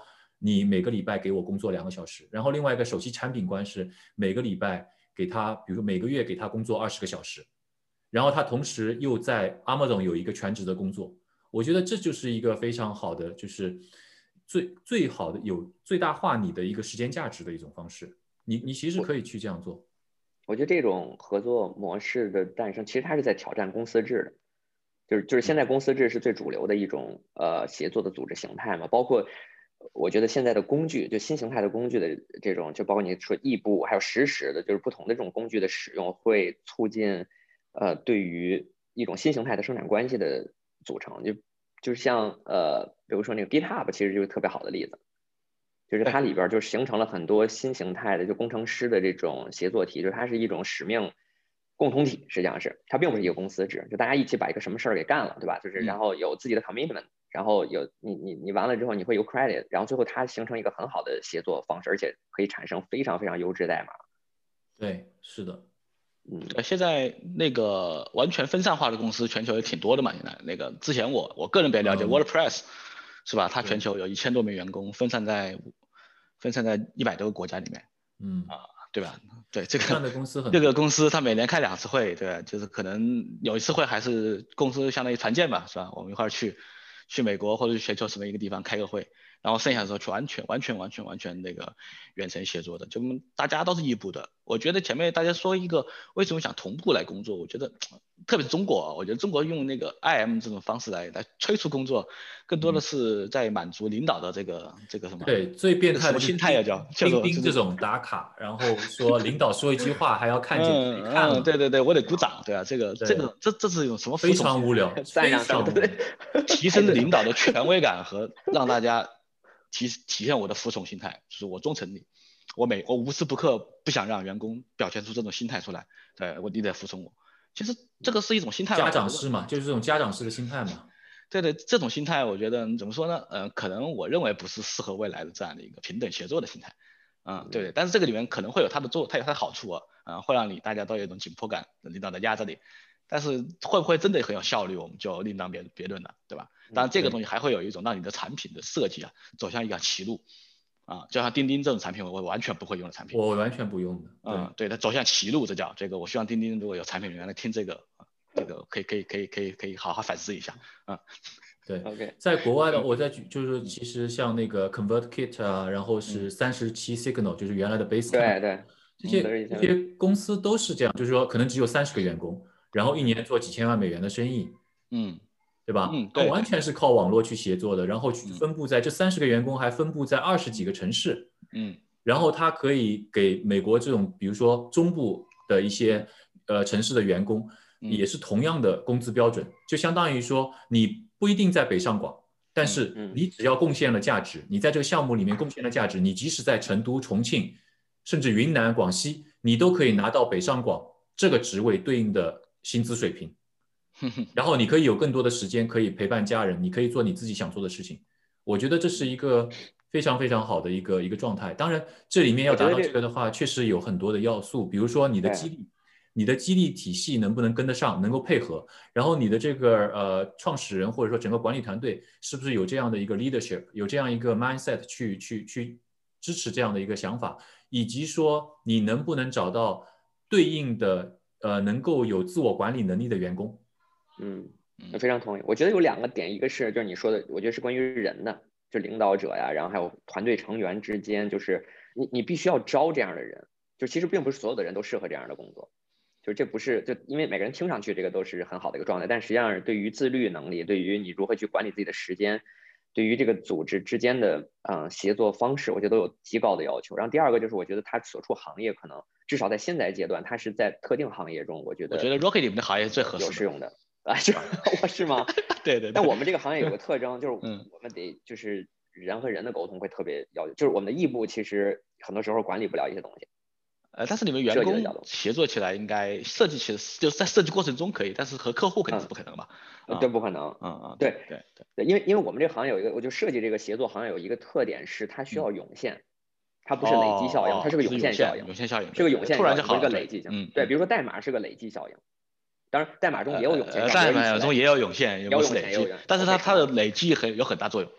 你每个礼拜给我工作两个小时，然后另外一个首席产品官是每个礼拜给他，比如说每个月给他工作二十个小时，然后他同时又在 Amazon 有一个全职的工作。我觉得这就是一个非常好的，就是最最好的有最大化你的一个时间价值的一种方式。你你其实可以去这样做。 我觉得这种合作模式的诞生，其实它是在挑战公司制的。就是就是现在公司制是最主流的一种呃协作的组织形态嘛，包括我觉得现在的工具，就新形态的工具的这种，就包括你说异步还有实时的，就是不同的这种工具的使用，会促进呃对于一种新形态的生产关系的组成。就就是像呃比如说那个 GitHub 其实就是特别好的例子，就是它里边就形成了很多新形态的就工程师的这种协作体，就是它是一种使命共同体，实际上是它并不是一个公司制，就大家一起把一个什么事儿给干了，对吧？就是然后有自己的 commitment， 然后有你你你完了之后你会有 credit， 然后最后它形成一个很好的协作方式，而且可以产生非常非常优质代码。 对，是的。 嗯，现在那个完全分散化的公司全球也挺多的嘛。现在那个之前我我个人比较了解、嗯、WordPress 是吧？它全球有一千多名员工，分散在分散在一百多个国家里面。 嗯啊，对吧？对这个这样的公司很这个公司它每年开两次会，对吧？就是可能有一次会还是公司相当于团建吧，是吧？我们一块儿去去美国或者去全球什么一个地方开个会。然后剩下的时候去完全完全完全完全那个远程协作的，就大家都是异步的。我觉得前面大家说一个为什么想同步来工作，我觉得特别是中国，我觉得中国用那个 I M 这种方式来来催促工作，更多的是在满足领导的这个、嗯、这个什么对最变态的心态呀，叫钉钉这种打卡，然后说领导说一句话还要看见嗯看了、 嗯，对对对，我得鼓掌，对啊，这个这个这这是一种什么？ 非常无聊， 赞扬他们， 提升领导的权威感和让大家。体体现我的服从心态，就是我忠诚你，我每我无时不刻不想让员工表现出这种心态出来，对我你得服从我。其实这个是一种心态， 家长式嘛，就是这种家长式的心态嘛。 对对，这种心态我觉得怎么说呢？呃，可能我认为不是适合未来的这样的一个平等协作的心态。嗯，对，但是这个里面可能会有它的作，它有它的好处啊，嗯、呃，会让你大家都有一种紧迫感，领导在压着你。但是会不会真的很有效率，我们就另当别别论了，对吧？当然这个东西还会有一种让你的产品的设计啊走向一条歧路啊，就像钉钉这种产品，我完全不会用的产品， 我完全不用的。 嗯，对，它走向歧路，这叫这个。我希望钉钉如果有产品人员来听这个，这个可以可以可以可以可以好好反思一下啊。 对 ，OK， 在国外的，我在就是其实像那个 ConvertKit 啊，然后是三十七 Signal，就是原来的 Basecamp， 对对， 这些这些公司都是这样，就是说可能只有三十个员工。然后一年做几千万美元的生意， 嗯， 对吧？ 嗯，对， 完全是靠网络去协作的，然后分布在这三十个员工还分布在二十几个城市， 嗯， 然后他可以给美国这种比如说中部的一些呃城市的员工，也是同样的工资标准，就相当于说你不一定在北上广，但是你只要贡献了价值，你在这个项目里面贡献了价值，你即使在成都、重庆，甚至云南、广西，你都可以拿到北上广这个职位对应的薪资水平，然后你可以有更多的时间可以陪伴家人，你可以做你自己想做的事情。我觉得这是一个非常非常好的一个一个状态。当然，这里面要达到这个的话，确实有很多的要素，比如说你的激励，你的激励体系能不能跟得上，能够配合，然后你的这个呃创始人或者说整个管理团队是不是有这样的一个 leadership， 有这样一个 mindset 去去去支持这样的一个想法，以及说你能不能找到对应的呃能够有自我管理能力的员工。 嗯，我非常同意。我觉得有两个点，一个是就是你说的，我觉得是关于人的，就领导者呀，然后还有团队成员之间，就是你你必须要招这样的人，就其实并不是所有的人都适合这样的工作，就是这不是就因为每个人听上去这个都是很好的一个状态，但实际上对于自律能力，对于你如何去管理自己的时间，对于这个组织之间的嗯、呃、协作方式，我觉得都有极高的要求。然后第二个就是我觉得他所处行业可能至少在现在阶段，他是在特定行业中，我觉得我觉得 Rocket 你们的行业是最合适的， 有适用的。啊，是我是吗？ 对 对, 对。 但我们这个行业有个特征，就是我们得就是人和人的沟通会特别要求，就是我们的异步其实很多时候管理不了一些东西。 呃，但是你们员工协作起来应该设计起来，就是在设计过程中可以，但是和客户肯定是不可能吧？ 嗯、对，不可能。 嗯嗯， 对对对对，因为因为我们这个行业有一个，我就设计这个协作行业有一个特点是它需要涌现。嗯它不是累积效应， 哦、 它是个涌现效应， 涌现效应是个涌现效应， 突然就好了， 不是个累积性。 嗯， 对，比如说代码是个累积效应，当然代码中也有涌现， 呃、代码中也有涌现， 有涌现， 累积，但是它它的累积很有很大作用。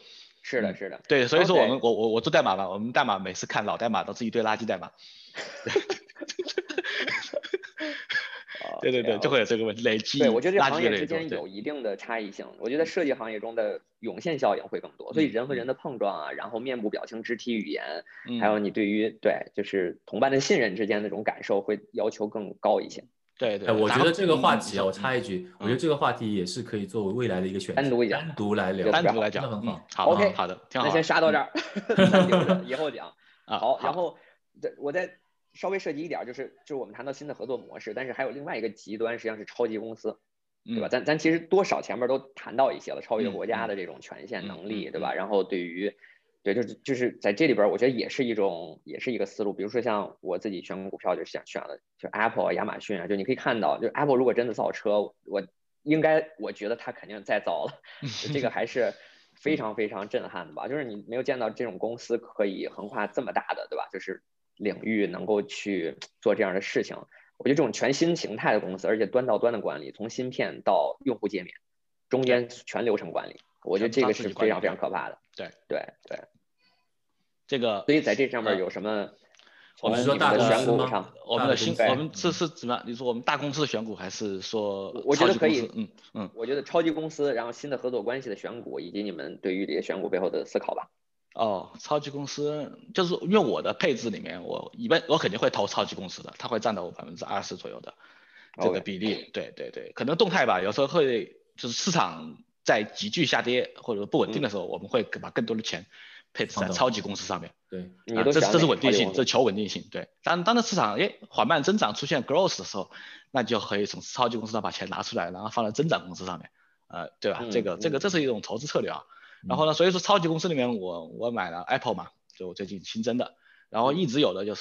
是的，是的， 对，所以说我们、 哦、 我我我做代码嘛，我们代码每次看老代码都是一堆垃圾代码。对对对，就会有这个问题，累积对，我觉得这垃圾行业之越来越多。 间有一定的差异性。我觉得设计行业中的涌现效应会更多，所以人和人的碰撞啊，然后面部表情、肢体语言， 嗯、 还有你对于对就是同伴的信任之间那种感受，会要求更高一些。 对对， 哎，我觉得这个话题啊， 嗯、 我插一句，嗯、我觉得这个话题也是可以作为未来的一个选题， 单独一讲， 单独来聊， 单独来讲， 真的很好。 嗯、好 ，OK， 好的，挺好。 那先杀到这儿，嗯、咱留着以后讲。 啊、 好， 好， 然后我再稍微涉及一点，就是就是我们谈到新的合作模式，但是还有另外一个极端，实际上是超级公司。对吧？咱咱其实多少前面都谈到一些了，超越国家的这种权限能力，对吧？然后对于，对，就是就是在这里边，我觉得也是一种，也是一个思路。比如说像我自己选股票就想选了，就 Apple 啊、亚马逊啊，就你可以看到，就 Apple 如果真的造车，我应该我觉得它肯定再造了，就这个还是非常非常震撼的吧？就是你没有见到这种公司可以横跨这么大的，对吧？就是领域能够去做这样的事情。我觉得这种全新形态的公司，而且端到端的管理，从芯片到用户界面，中间全流程管理，我觉得这个是非常非常可怕的。 对对对， 这个。 所以在这上面有什么？ 呃、我们说大的选股上， 我们的新，我们这是怎么样？你说我们大公司的选股，还是说我觉得可以？ 嗯嗯， 我觉得超级公司，然后新的合作关系的选股，以及你们对于这些选股背后的思考吧。 哦，超级公司就是因为我的配置里面，我一般我肯定会投超级公司的，它会占到我百分之二十左右的这个比例。Okay. 对对对，可能动态吧，有时候会就是市场在急剧下跌或者不稳定的时候，嗯、我们会把更多的钱配置在超级公司上面。 对， 你都这这是稳定性，这求稳定性。对，当当这市场诶缓慢增长出现 growth 的时候，那就可以从超级公司上把钱拿出来，然后放在增长公司上面，呃，对吧？ 嗯、 这个这个这是一种投资策略啊。然后呢，所以说超级公司里面我，我我买了 Apple 嘛，就我最近新增的，然后一直有的就是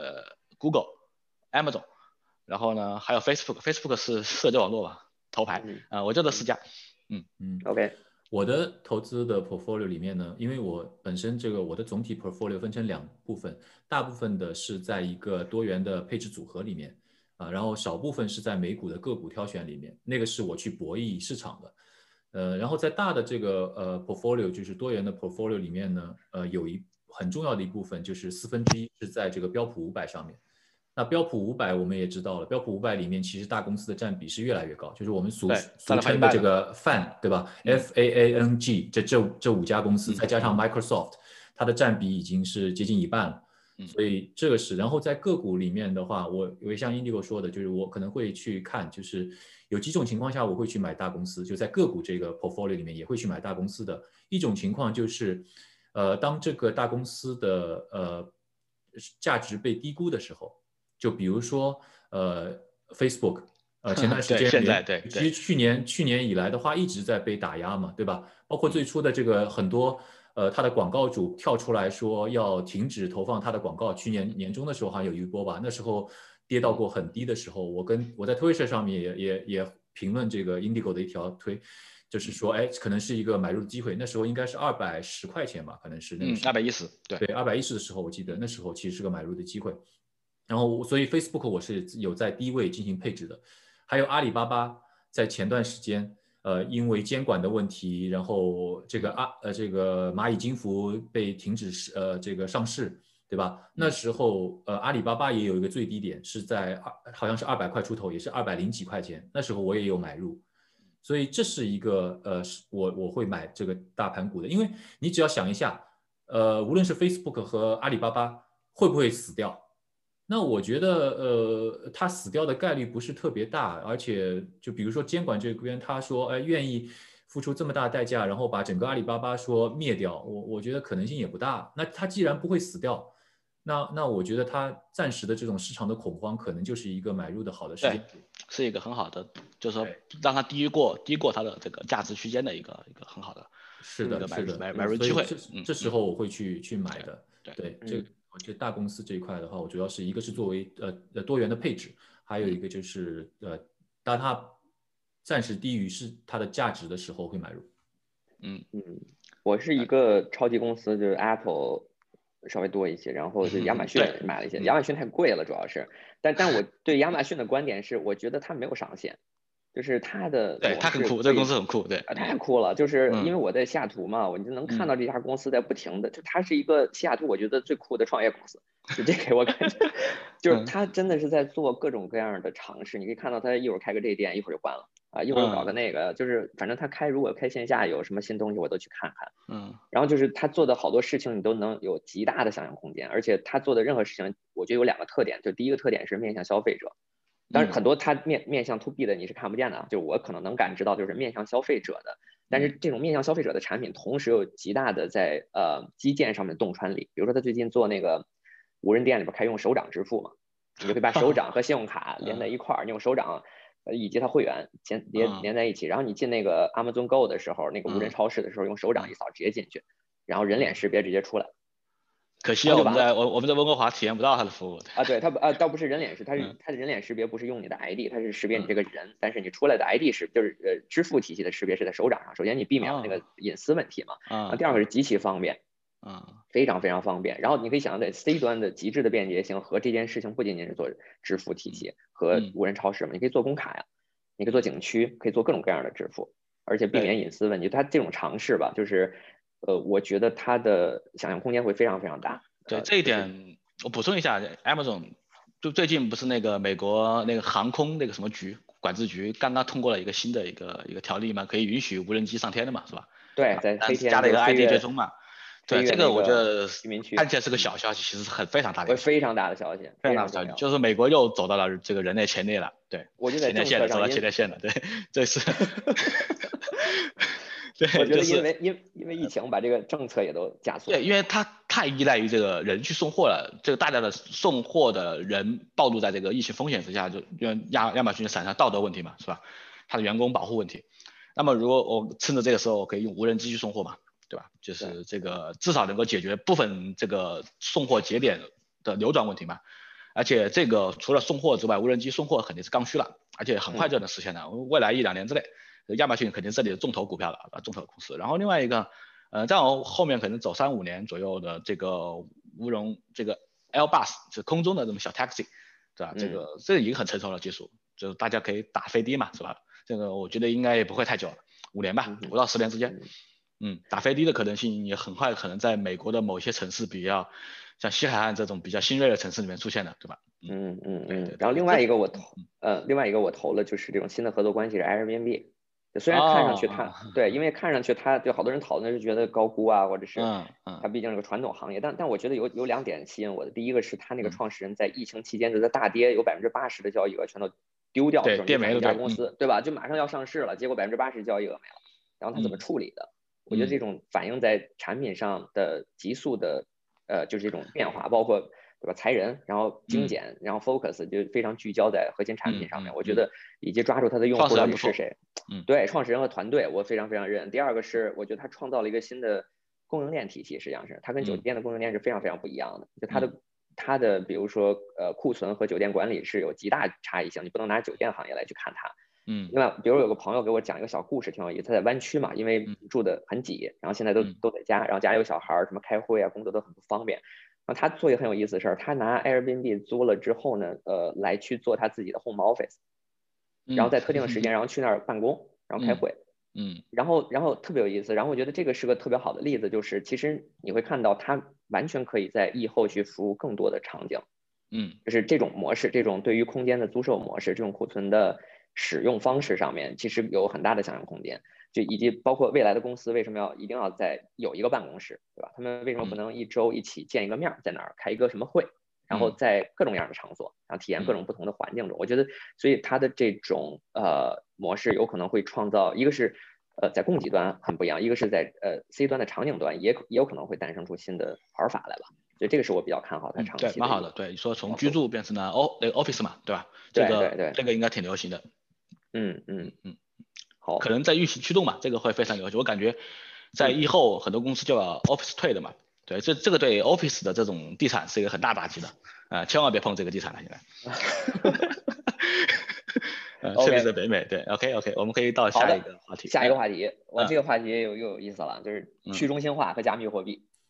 Google、Amazon， 然后呢还有 Facebook，Facebook 是社交网络嘛，头牌， 嗯、 呃，我就这四家，嗯嗯 ，OK。 我的投资的 portfolio 里面呢，因为我本身这个我的总体 portfolio 分成两部分，大部分的是在一个多元的配置组合里面啊，然后少部分是在美股的个股挑选里面，那个是我去博弈市场的。呃，然后在大的这个呃 portfolio 就是多元的 portfolio 里面呢，呃，有一很重要的一部分就是四分之一是在这个标普五百上面。那标普五百我们也知道了，标普五百里面其实大公司的占比是越来越高，就是我们俗俗称的这个 F A N G， 对吧？嗯、F A A N G 这这这五家公司，再加上 Microsoft，、嗯、它的占比已经是接近一半了。所以这个是，然后在个股里面的话，我也像 Indigo 说的，就是我可能会去看，就是有几种情况下我会去买大公司，就在个股这个 portfolio 里面也会去买大公司的。一种情况就是，呃，当这个大公司的呃价值被低估的时候，就比如说呃 Facebook， 呃前段时间现在对， 其实去年去年以来的话一直在被打压嘛，对吧？包括最初的这个很多。呃，他的广告主跳出来说要停止投放他的广告。去年年中的时候好像有一波吧，那时候跌到过很低的时候，我跟我在推特上面也也也评论这个 Indigo 的一条推，就是说，哎，可能是一个买入的机会。那时候应该是二百十块钱吧，可能是那个时候。 二百一十，对对，二百一十的时候，我记得那时候其实是个买入的机会。然后，所以 Facebook 我是有在低位进行配置的，还有阿里巴巴在前段时间。呃，因为监管的问题，然后这个啊呃这个蚂蚁金服被停止呃这个上市，对吧？那时候呃阿里巴巴也有一个最低点是在二好像是二百块出头，也是二百零几块钱，那时候我也有买入，所以这是一个呃我我会买这个大盘股的，因为你只要想一下，呃无论是 Facebook 和阿里巴巴会不会死掉？那我觉得，呃，它死掉的概率不是特别大，而且就比如说监管这边，他说，哎，愿意付出这么大的代价，然后把整个阿里巴巴说灭掉，我我觉得可能性也不大。那它既然不会死掉，那那我觉得它暂时的这种市场的恐慌，可能就是一个买入的好的时间， 是一个很好的，就是说让它低过低过它的这个价值区间的一个一个很好的， 是的， 买是的， 买入机会。 这这时候我会去、嗯、去买的， 对对，这个。我觉得大公司这一块的话，我主要是一个是作为呃呃多元的配置，还有一个就是呃，当它暂时低于是它的价值的时候会买入。 嗯嗯，我是一个超级公司，就是 Apple 稍微多一些，然后就亚马逊买了一些， 嗯、 亚马逊太贵了主要是，但但我对亚马逊的观点是，我觉得它没有上限。 就是它的对，它很酷，这个公司很酷，对， 啊，太酷了！就是因为嗯我在西雅图嘛，我就能看嗯到这家公司在不停的，就它是一个西雅图我觉得最酷的创业公司，就这给我感觉，就是嗯它真的是在做各种各样的尝试。你可以看到它一会儿开个这店，一会儿就关了啊，一会儿又搞个嗯那个，就是反正它开如果开线下有什么新东西，我都去看看。 嗯然后就是他做的好多事情，你都能有极大的想象空间，而且他做的任何事情，我觉得有两个特点，就第一个特点是面向消费者，当然很多他面面向 to B 的你是看不见的啊，就我可能能感知到就是面向消费者的，但是这种面向消费者的产品，同时有极大的在呃基建上面洞穿力，比如说他最近做那个无人店里边开用手掌支付嘛，你就可以把手掌和信用卡连在一块儿，你用手掌。呃，以及它会员连连连在一起，然后你进那个 Amazon Go 的时候，那个无人超市的时候，用手掌一扫直接进去，然后人脸识别直接出来。 可惜啊，我们在我我们在温哥华体验不到它的服务啊，对，它不啊，倒不是人脸识，它是嗯它的人脸识别不是用你的 I D，它是识别你这个人，但是你出来的 I D 是就是呃支付体系的识别是在手掌上，首先你避免了那个隐私问题嘛，然后第二个是极其方便。 嗯， 非常非常方便。然后你可以想象，在 C 端的极致的便捷性和这件事情不仅仅是做支付体系和无人超市嘛，你可以做工卡呀，你可以做景区，可以做各种各样的支付，而且避免隐私问题。它这种尝试吧，就是呃，我觉得它的想象空间会非常非常大。 对这一点，我补充一下 ，Amazon 就最近不是那个美国那个航空那个什么局管制局刚刚通过了一个新的一个一个条例嘛，可以允许无人机上天的嘛，是吧？ 对，在飞天加了一个 I D 追追踪嘛。对，这个我觉得看起来是个小消息，其实是很非常大的， 非常大的消息， 非常大的消息，就是美国又走到了这个人类前列了，对， 我就在前列线了，走到前列线了，对，这是，对， 我觉得因为因因为疫情把这个政策也都加速， 对，因为它太依赖于这个人去送货了，这个大量的送货的人暴露在这个疫情风险之下，就因为亚亚马逊产生道德问题嘛，是吧？它的员工保护问题，那么如果我趁着这个时候，我可以用无人机去送货嘛？对吧？就是这个至少能够解决部分这个送货节点的流转问题嘛。而且这个除了送货之外，无人机送货肯定是刚需了，而且很快就能实现的。未来一两年之内，亚马逊肯定是这里的重头股票了啊，重头公司。然后另外一个，呃，再往后面可能走三五年左右的这个无人这个 Airbus 是空中的这种小 taxi， 对吧？这个这已经很成熟的技术，就大家可以打飞的嘛，是吧？这个我觉得应该也不会太久了，五年吧，五到十年之间。嗯，打飞的的可能性也很快可能在美国的某些城市比较像西海岸这种比较新锐的城市里面出现的，对吧？ 嗯嗯嗯。然后另外一个我投呃另外一个我投了就是这种新的合作关系是 Airbnb， 虽然看上去它、哦、对，因为看上去它就好多人讨论就觉得高估啊，或者是它毕竟是个传统行业，但但我觉得有有两点吸引我的，第一个是它那个创始人在疫情期间就在大跌，有百分之八十的交易额全都丢掉， 对，跌没了， 一家公司、嗯、对吧？就马上要上市了，结果百分之八十交易额没了，然后他怎么处理的？嗯我觉得这种反映在产品上的急速的，呃，就是这种变化，包括对吧，裁人，然后精简，嗯、然后 focus 就非常聚焦在核心产品上面。嗯、我觉得以及抓住它的用户到底是谁， 嗯， 对，创始人和团队我非常非常认。第二个是我觉得他创造了一个新的供应链体系，实际上是它跟酒店的供应链是非常非常不一样的。就它的它的比如说呃库存和酒店管理是有极大差异性，你不能拿酒店行业来去看它。 嗯， 另外，比如有个朋友给我讲一个小故事，挺有意思。他在湾区嘛，因为住的很挤，然后现在都都在家，然后家里有小孩，什么开会啊、工作都很不方便。然后他做一个很有意思的事儿，他拿 Airbnb 租了之后呢，呃，来去做他自己的 home office， 然后在特定的时间，然后去那儿办公，然后开会， 嗯， 然后然后特别有意思。然后我觉得这个是个特别好的例子，就是其实你会看到他完全可以在疫后去服务更多的场景， 嗯， 就是这种模式，这种对于空间的租售模式，这种库存的使用方式上面其实有很大的想象空间，就以及包括未来的公司为什么要一定要在有一个办公室，对吧？他们为什么不能一周一起见一个面，在哪儿开一个什么会，然后在各种各样的场所，然后体验各种不同的环境中，我觉得，所以它的这种呃模式有可能会创造，一个是呃在供给端很不一样，一个是在呃 C 端的场景端也也有可能会诞生出新的玩法来吧。所以这个是我比较看好它长期的、嗯。 对，蛮好的。对，你说从居住变成了 O 那个 office 嘛，对吧？这个对对对， 这个应该挺流行的。 嗯嗯嗯，好， 可能在预期驱动嘛，这个会非常流行。我感觉在疫后很多公司就要 office 退的嘛，对，这这个对 office 的这种地产是一个很大打击的，啊、呃，千万别碰这个地产了，现在。呃，特别是北美，对 ，OK OK， 我们可以到下一个话题。 下一个话题，我、嗯、这个话题又又有意思了，就是去中心化和加密货币。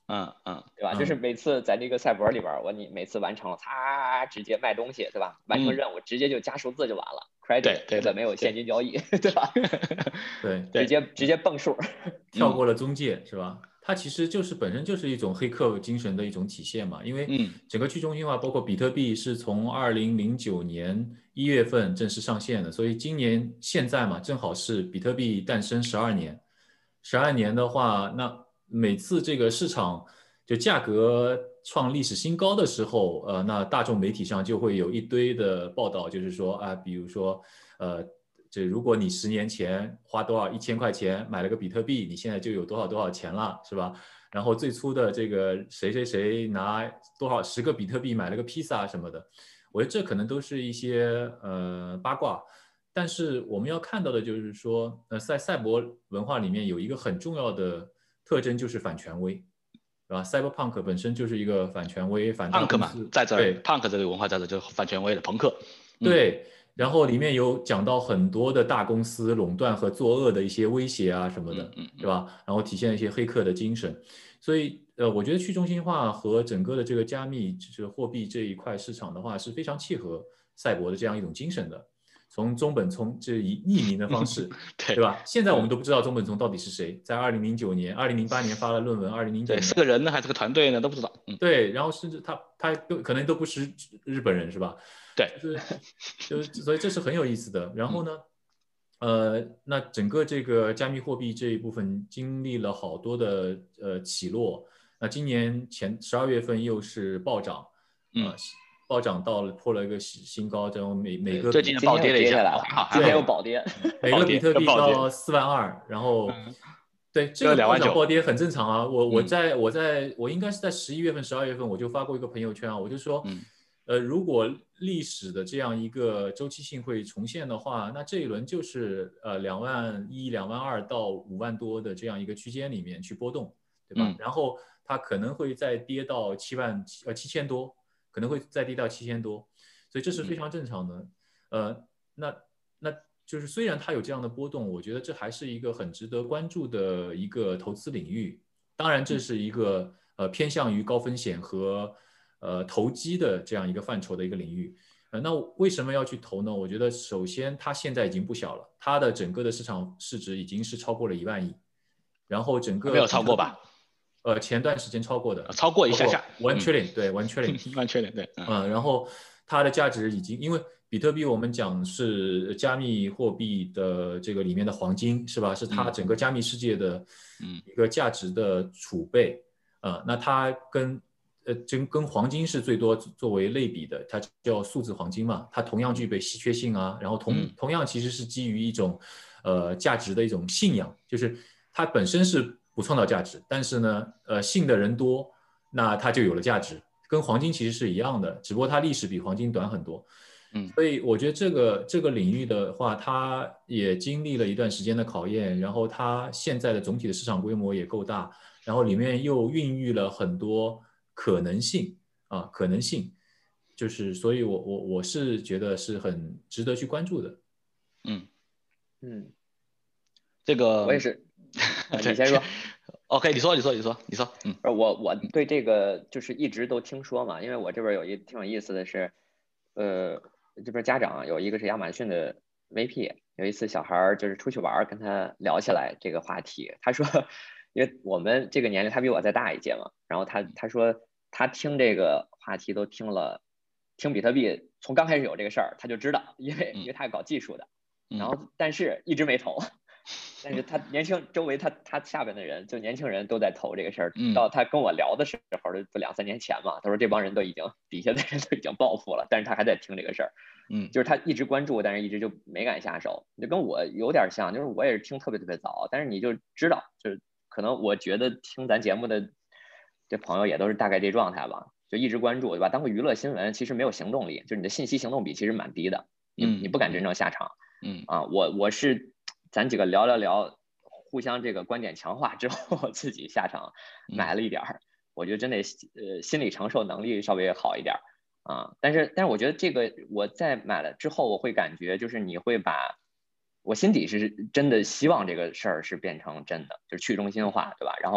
嗯嗯， 对吧？ 嗯就是每次在那个赛博里边，我你每次完成了，它直接卖东西，对吧？完成任务直接就加数字就完了，credit 对对对根本没有现金交易，对吧？ 对， 直对， 接直接蹦数。 跳过了中介是吧？它其实就是本身就是一种黑客精神的一种体现嘛。因为嗯整个去中心化，包括比特币是从二零零九年一月份正式上线的，所以今年现在嘛，正好是比特币诞生十二年。十二年的话，那每次这个市场就价格创历史新高的时候，呃，那大众媒体上就会有一堆的报道，就是说啊，比如说呃。这如果你十年前花多少一千块钱买了个比特币，你现在就有多少多少钱了，是吧？然后最初的这个谁谁谁拿多少十个比特币买了个披萨什么的，我觉得这可能都是一些呃八卦。但是我们要看到的就是说，呃，在赛博文化里面有一个很重要的特征，就是反权威，对吧？Cyberpunk 本身就是一个反权威、反大 ，punk 嘛， 公司， 在这儿对 ，punk 这个文化在这就是反权威的朋克。 对。然后里面有讲到很多的大公司垄断和作恶的一些威胁啊什么的， 嗯嗯， 对吧？然后体现一些黑客的精神。所以呃，我觉得去中心化和整个的这个加密就是货币这一块市场的话，是非常契合赛博的这样一种精神的。从中本聪这以匿名的方式， 对对吧？现在我们都不知道中本聪到底是谁，在二零零九年、二零零八年发了论文，二零零九对， 年是个人呢还是个团队呢都不知道。嗯， 对，然后甚至他他都可能都不是日本人是吧？ 对， 就是就是所以这是很有意思的。然后呢，呃，那整个这个加密货币这一部分经历了好多的呃起落。那今年前十二月份又是暴涨，呃，暴涨到了破了一个新高，然后每每个最近今天又暴跌了一下， 跌下来了， 还好， 今天又还好暴跌。 每个比特币暴跌到四万二，然后嗯对这个暴涨两万九暴跌很正常啊。我我嗯在我在我应该是在十一月份、十二月份我就发过一个朋友圈啊，我就说， 嗯呃，如果历史的这样一个周期性会重现的话，那这一轮就是呃两万一、两万二到五万多的这样一个区间里面去波动，对吧？ 嗯然后它可能会再跌到七万呃七千多，可能会再跌到七千多，所以这是非常正常的。呃，那那。就是虽然它有这样的波动，我觉得这还是一个很值得关注的一个投资领域。当然，这是一个呃偏向于高风险和呃投机的这样一个范畴的一个领域。呃，那为什么要去投呢？我觉得首先它现在已经不小了，它的整个的市场市值已经是超过了一万亿，然后整个没有超过吧？ 呃，前段时间超过的， 超过一下下 one trillion，对 one trillion，one trillion，对， 嗯，然后它的价值已经因为。比特币我们讲是加密货币的这个里面的黄金是吧？是它整个加密世界的一个价值的储备啊、呃。那它跟呃跟跟黄金是最多作为类比的，它叫数字黄金嘛，它同样具备稀缺性啊，然后同、嗯、同样其实是基于一种呃价值的一种信仰，就是它本身是不创造价值，但是呢呃信的人多，那它就有了价值，跟黄金其实是一样的，只不过它历史比黄金短很多。所以我觉得这个这个领域的话，它也经历了一段时间的考验，然后它现在的总体的市场规模也够大，然后里面又孕育了很多可能性啊，可能性，就是所以我我我是觉得是很值得去关注的。 嗯嗯， 这个我也是，你先说。 OK， 你说你说你说你说，嗯， 我我对这个就是一直都听说嘛，因为我这边有一挺有意思的是，呃。这边家长有一个是亚马逊的 V P， 有一次小孩就是出去玩，跟他聊起来这个话题，他说，因为我们这个年龄他比我再大一届嘛，然后他他说他听这个话题都听了，听比特币从刚开始有这个事儿他就知道，因为因为他搞技术的，然后但是一直没投。但是他年轻，周围他他下边的人，就年轻人都在投这个事儿。到他跟我聊的时候，就两三年前嘛，他说这帮人都已经底下的人都已经暴富了，但是他还在听这个事儿。 嗯， 就是他一直关注，但是一直就没敢下手，就跟我有点像，就是我也是听特别特别早，但是你就知道，就是可能我觉得听咱节目的这朋友也都是大概这状态吧，就一直关注，对吧？当个娱乐新闻，其实没有行动力，就是你的信息行动比其实蛮低的，你你不敢真正下场。 嗯啊，我我是。咱几个聊聊聊，互相这个观点强化之后，自己下场买了一点儿，我觉得真的呃心理承受能力稍微好一点啊。但是但是我觉得这个我在买了之后，我会感觉就是你会把我心底是真的希望这个事儿是变成真的，就是去中心化，对吧？然后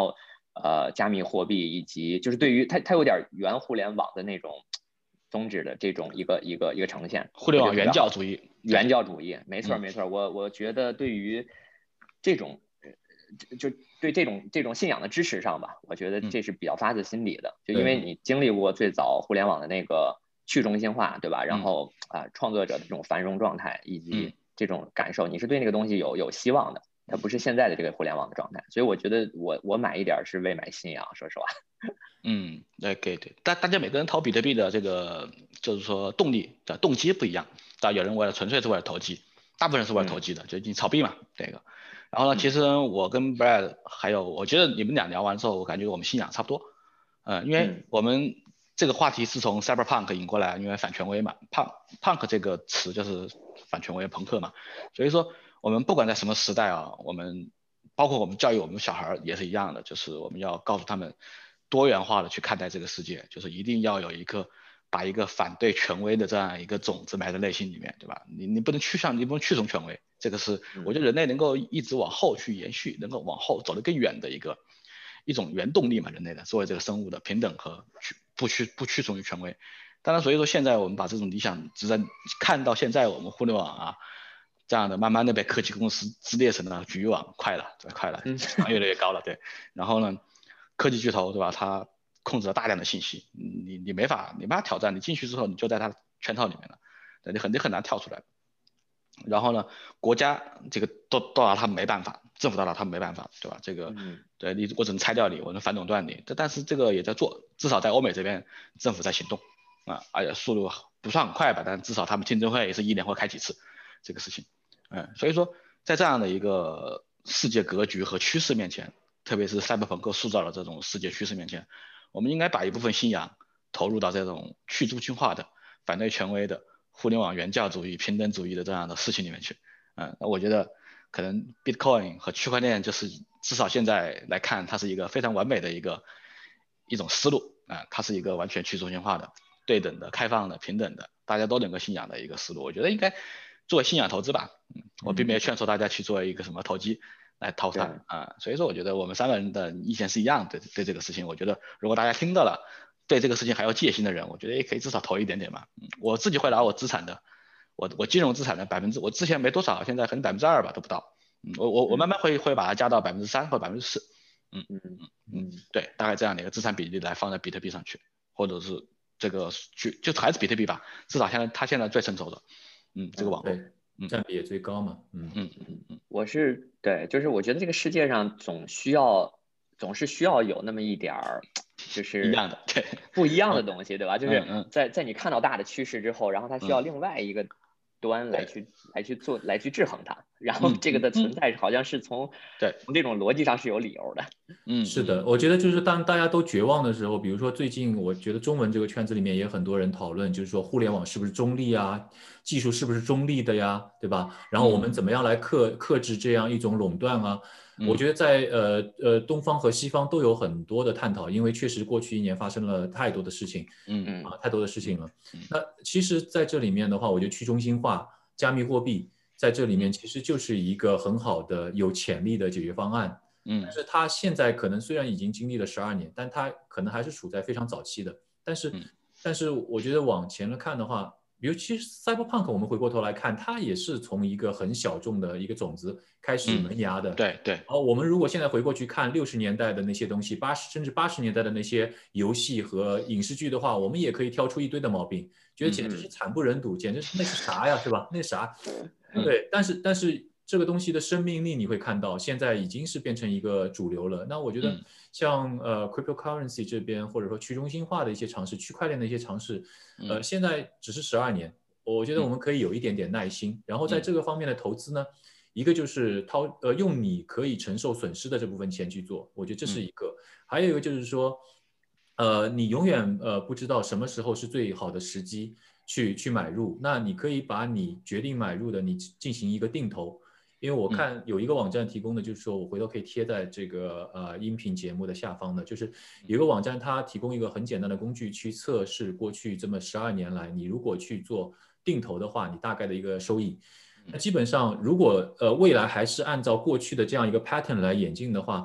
呃加密货币，以及就是对于它它有点原互联网的那种宗旨的这种一个一个一个呈现， 互联网原教主义， 原教主义，没错嗯没错。我我觉得对于这种就对这种这种信仰的支持上吧，我觉得这是比较发自心底的，就因为你经历过最早互联网的那个去中心化，对吧？然后啊、呃，创作者的这种繁荣状态以及这种感受，你是对那个东西有有希望的，它不是现在的这个互联网的状态。所以我觉得我我买一点是为买信仰，说实话。 嗯，对对对，大大家每个人投比特币的这个就是说动力的动机不一样，但有人为了纯粹是为了投机，大部分人是为了投机的，就你炒币嘛，这个。然后呢，其实我跟 Brad 还有，我觉得你们俩聊完之后，我感觉我们信仰差不多，呃，因为我们这个话题是从 Cyberpunk 引过来，因为反权威嘛，Punk Punk 这个词就是反权威朋克嘛，所以说我们不管在什么时代啊，我们包括我们教育我们小孩也是一样的，就是我们要告诉他们。多元化的去看待这个世界，就是一定要有一个把一个反对权威的这样一个种子埋在内心里面，对吧？你你不能趋向，你不能屈从权威，这个是我觉得人类能够一直往后去延续，能够往后走得更远的一个一种原动力嘛，人类的作为这个生物的平等和屈不屈不屈从于权威。当然，所以说现在我们把这种理想只在看到现在我们互联网啊这样的慢慢的被科技公司支裂成了局域网，快了，快了，越来越高了，对。然后呢？科技巨头对吧？它控制了大量的信息，你你没法你没法挑战，你进去之后你就在它圈套里面了，对，你很你很难跳出来。然后呢，国家这个都到达他们没办法，政府到达他们没办法，对吧？这个，对你我只能拆掉你，我能反垄断你，但是这个也在做，至少在欧美这边政府在行动啊，而且速度不算很快吧，但至少他们听证会也是一年会开几次这个事情，嗯，所以说在这样的一个世界格局和趋势面前。特别是赛博朋克塑造了这种世界趋势面前，我们应该把一部分信仰投入到这种去中心化的、反对权威的、互联网原教主义、平等主义的这样的事情里面去。嗯，那我觉得可能 Bitcoin 和区块链就是至少现在来看，它是一个非常完美的一个一种思路啊，它是一个完全去中心化的、对等的、开放的、平等的，大家都能够信仰的一个思路。我觉得应该作为信仰投资吧。嗯，我并没有劝说大家去做一个什么投机。来掏它啊，所以说我觉得我们三个人的意见是一样的，对这个事情，我觉得如果大家听到了，对这个事情还有戒心的人，我觉得也可以至少投一点点嘛。嗯，我自己会拿我资产的，我我金融资产的百分之，我之前没多少，现在可能百分之二吧都不到。嗯，我我我慢慢会会把它加到百分之三或百分之四。嗯嗯嗯嗯，对，大概这样的一个资产比例来放在比特币上去，或者是这个去就还是比特币吧，至少现在它现在最成熟的，嗯，这个网络。 占比也最高嘛， 嗯嗯嗯嗯， 我是对，就是我觉得这个世界上总需要，总是需要有那么一点儿，就是一样的，对， 不一样的东西，对吧？就是嗯在在你看到大的趋势之后，然后它需要另外一个端来去来去做来去制衡它，然后这个的存在好像是从对从这种逻辑上是有理由的。 嗯， 是的，我觉得就是当大家都绝望的时候，比如说最近我觉得中文这个圈子里面也很多人讨论，就是说互联网是不是中立啊，技术是不是中立的呀，对吧？然后我们怎么样来克克制这样一种垄断啊？我觉得在呃呃东方和西方都有很多的探讨，因为确实过去一年发生了太多的事情， 嗯嗯啊太多的事情了。那其实在这里面的话，我觉得去中心化、加密货币在这里面其实就是一个很好的有潜力的解决方案。 嗯， 但是它现在可能虽然已经经历了十二年，但它可能还是处在非常早期的。但是， 嗯、 但是我觉得往前来看的话，尤其是 Cyberpunk， 我们回过头来看，它也是从一个很小众的一个种子开始萌芽的。 嗯、对对。 哦，我们如果现在回过去看六十年代的那些东西，八十甚至八十年代的那些游戏和影视剧的话，我们也可以挑出一堆的毛病，觉得简直是惨不忍睹，简直是那是啥呀，是吧？那啥，对，但是但是。这个东西的生命力你会看到，现在已经是变成一个主流了。那我觉得像呃 cryptocurrency 这边，或者说去中心化的一些尝试，区块链的一些尝试，呃，现在只是十二年，我觉得我们可以有一点点耐心。然后在这个方面的投资呢，一个就是掏呃用你可以承受损失的这部分钱去做，我觉得这是一个。还有一个就是说，呃，你永远呃不知道什么时候是最好的时机去去买入，那你可以把你决定买入的你进行一个定投。因为我看有一个网站提供的，就是说我回头可以贴在这个呃音频节目的下方的，就是有一个网站它提供一个很简单的工具去测试过去这么十二年来，你如果去做定投的话，你大概的一个收益。那基本上如果呃未来还是按照过去的这样一个 pattern 来演进的话，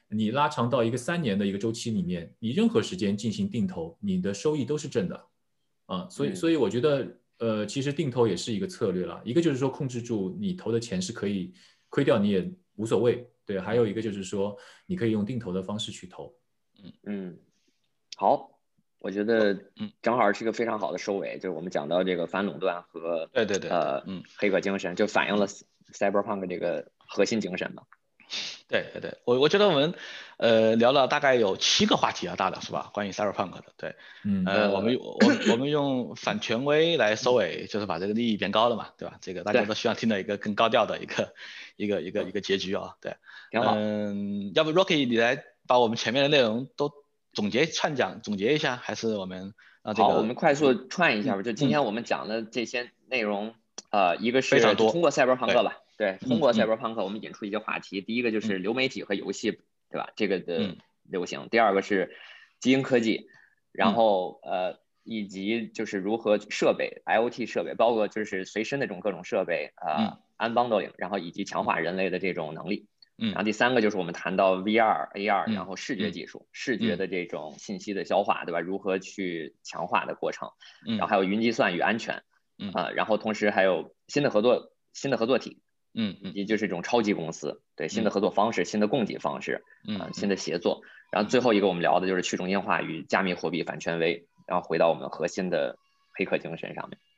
你拉长到一个三年的一个周期里面，你任何时间进行定投，你的收益都是正的啊。所以，所以我觉得，呃，其实定投也是一个策略了。一个就是说控制住你投的钱是可以亏掉你也无所谓，对。还有一个就是说你可以用定投的方式去投。 嗯嗯，好。我觉得正好是一个非常好的收尾，就是我们讲到这个反垄断和对对对， 呃， 嗯， 黑客精神，就反映了 Cyberpunk 这个核心精神嘛。 对对对，我我觉得我们呃聊了大概有七个话题啊，大的是吧？关于 Cyberpunk 的，对， 嗯， 呃，我们我们我们用反权威来收尾，就是把这个利益变高了嘛，对吧？这个大家都希望听到一个更高调的一个一个一个一个结局啊，对， 挺好。 嗯，要不 Rocky 你来把我们前面的内容都总结串讲总结一下，还是我们啊这个？ 好，我们快速串一下吧。 嗯、 就今天我们讲的这些内容，呃，一个是通过 Cyberpunk 吧，对，通过 Cyberpunk 我们引出一些话题。第一个就是流媒体和游戏，对吧？这个的流行。第二个是基因科技，然后呃，以及就是如何设备 I O T 设备，包括就是随身的这种各种设备啊、呃、，unbundling， 然后以及强化人类的这种能力。 嗯， 然后第三个就是我们谈到 V R、A R， 然后视觉技术、嗯、视觉的这种信息的消化，对吧？如何去强化的过程，然后还有云计算与安全， 嗯啊、呃，然后同时还有新的合作、新的合作体， 嗯， 以及就是这种超级公司，对，新的合作方式、新的供给方式，啊、呃，新的协作。然后最后一个我们聊的就是去中心化与加密货币反权威，然后回到我们核心的黑客精神上面。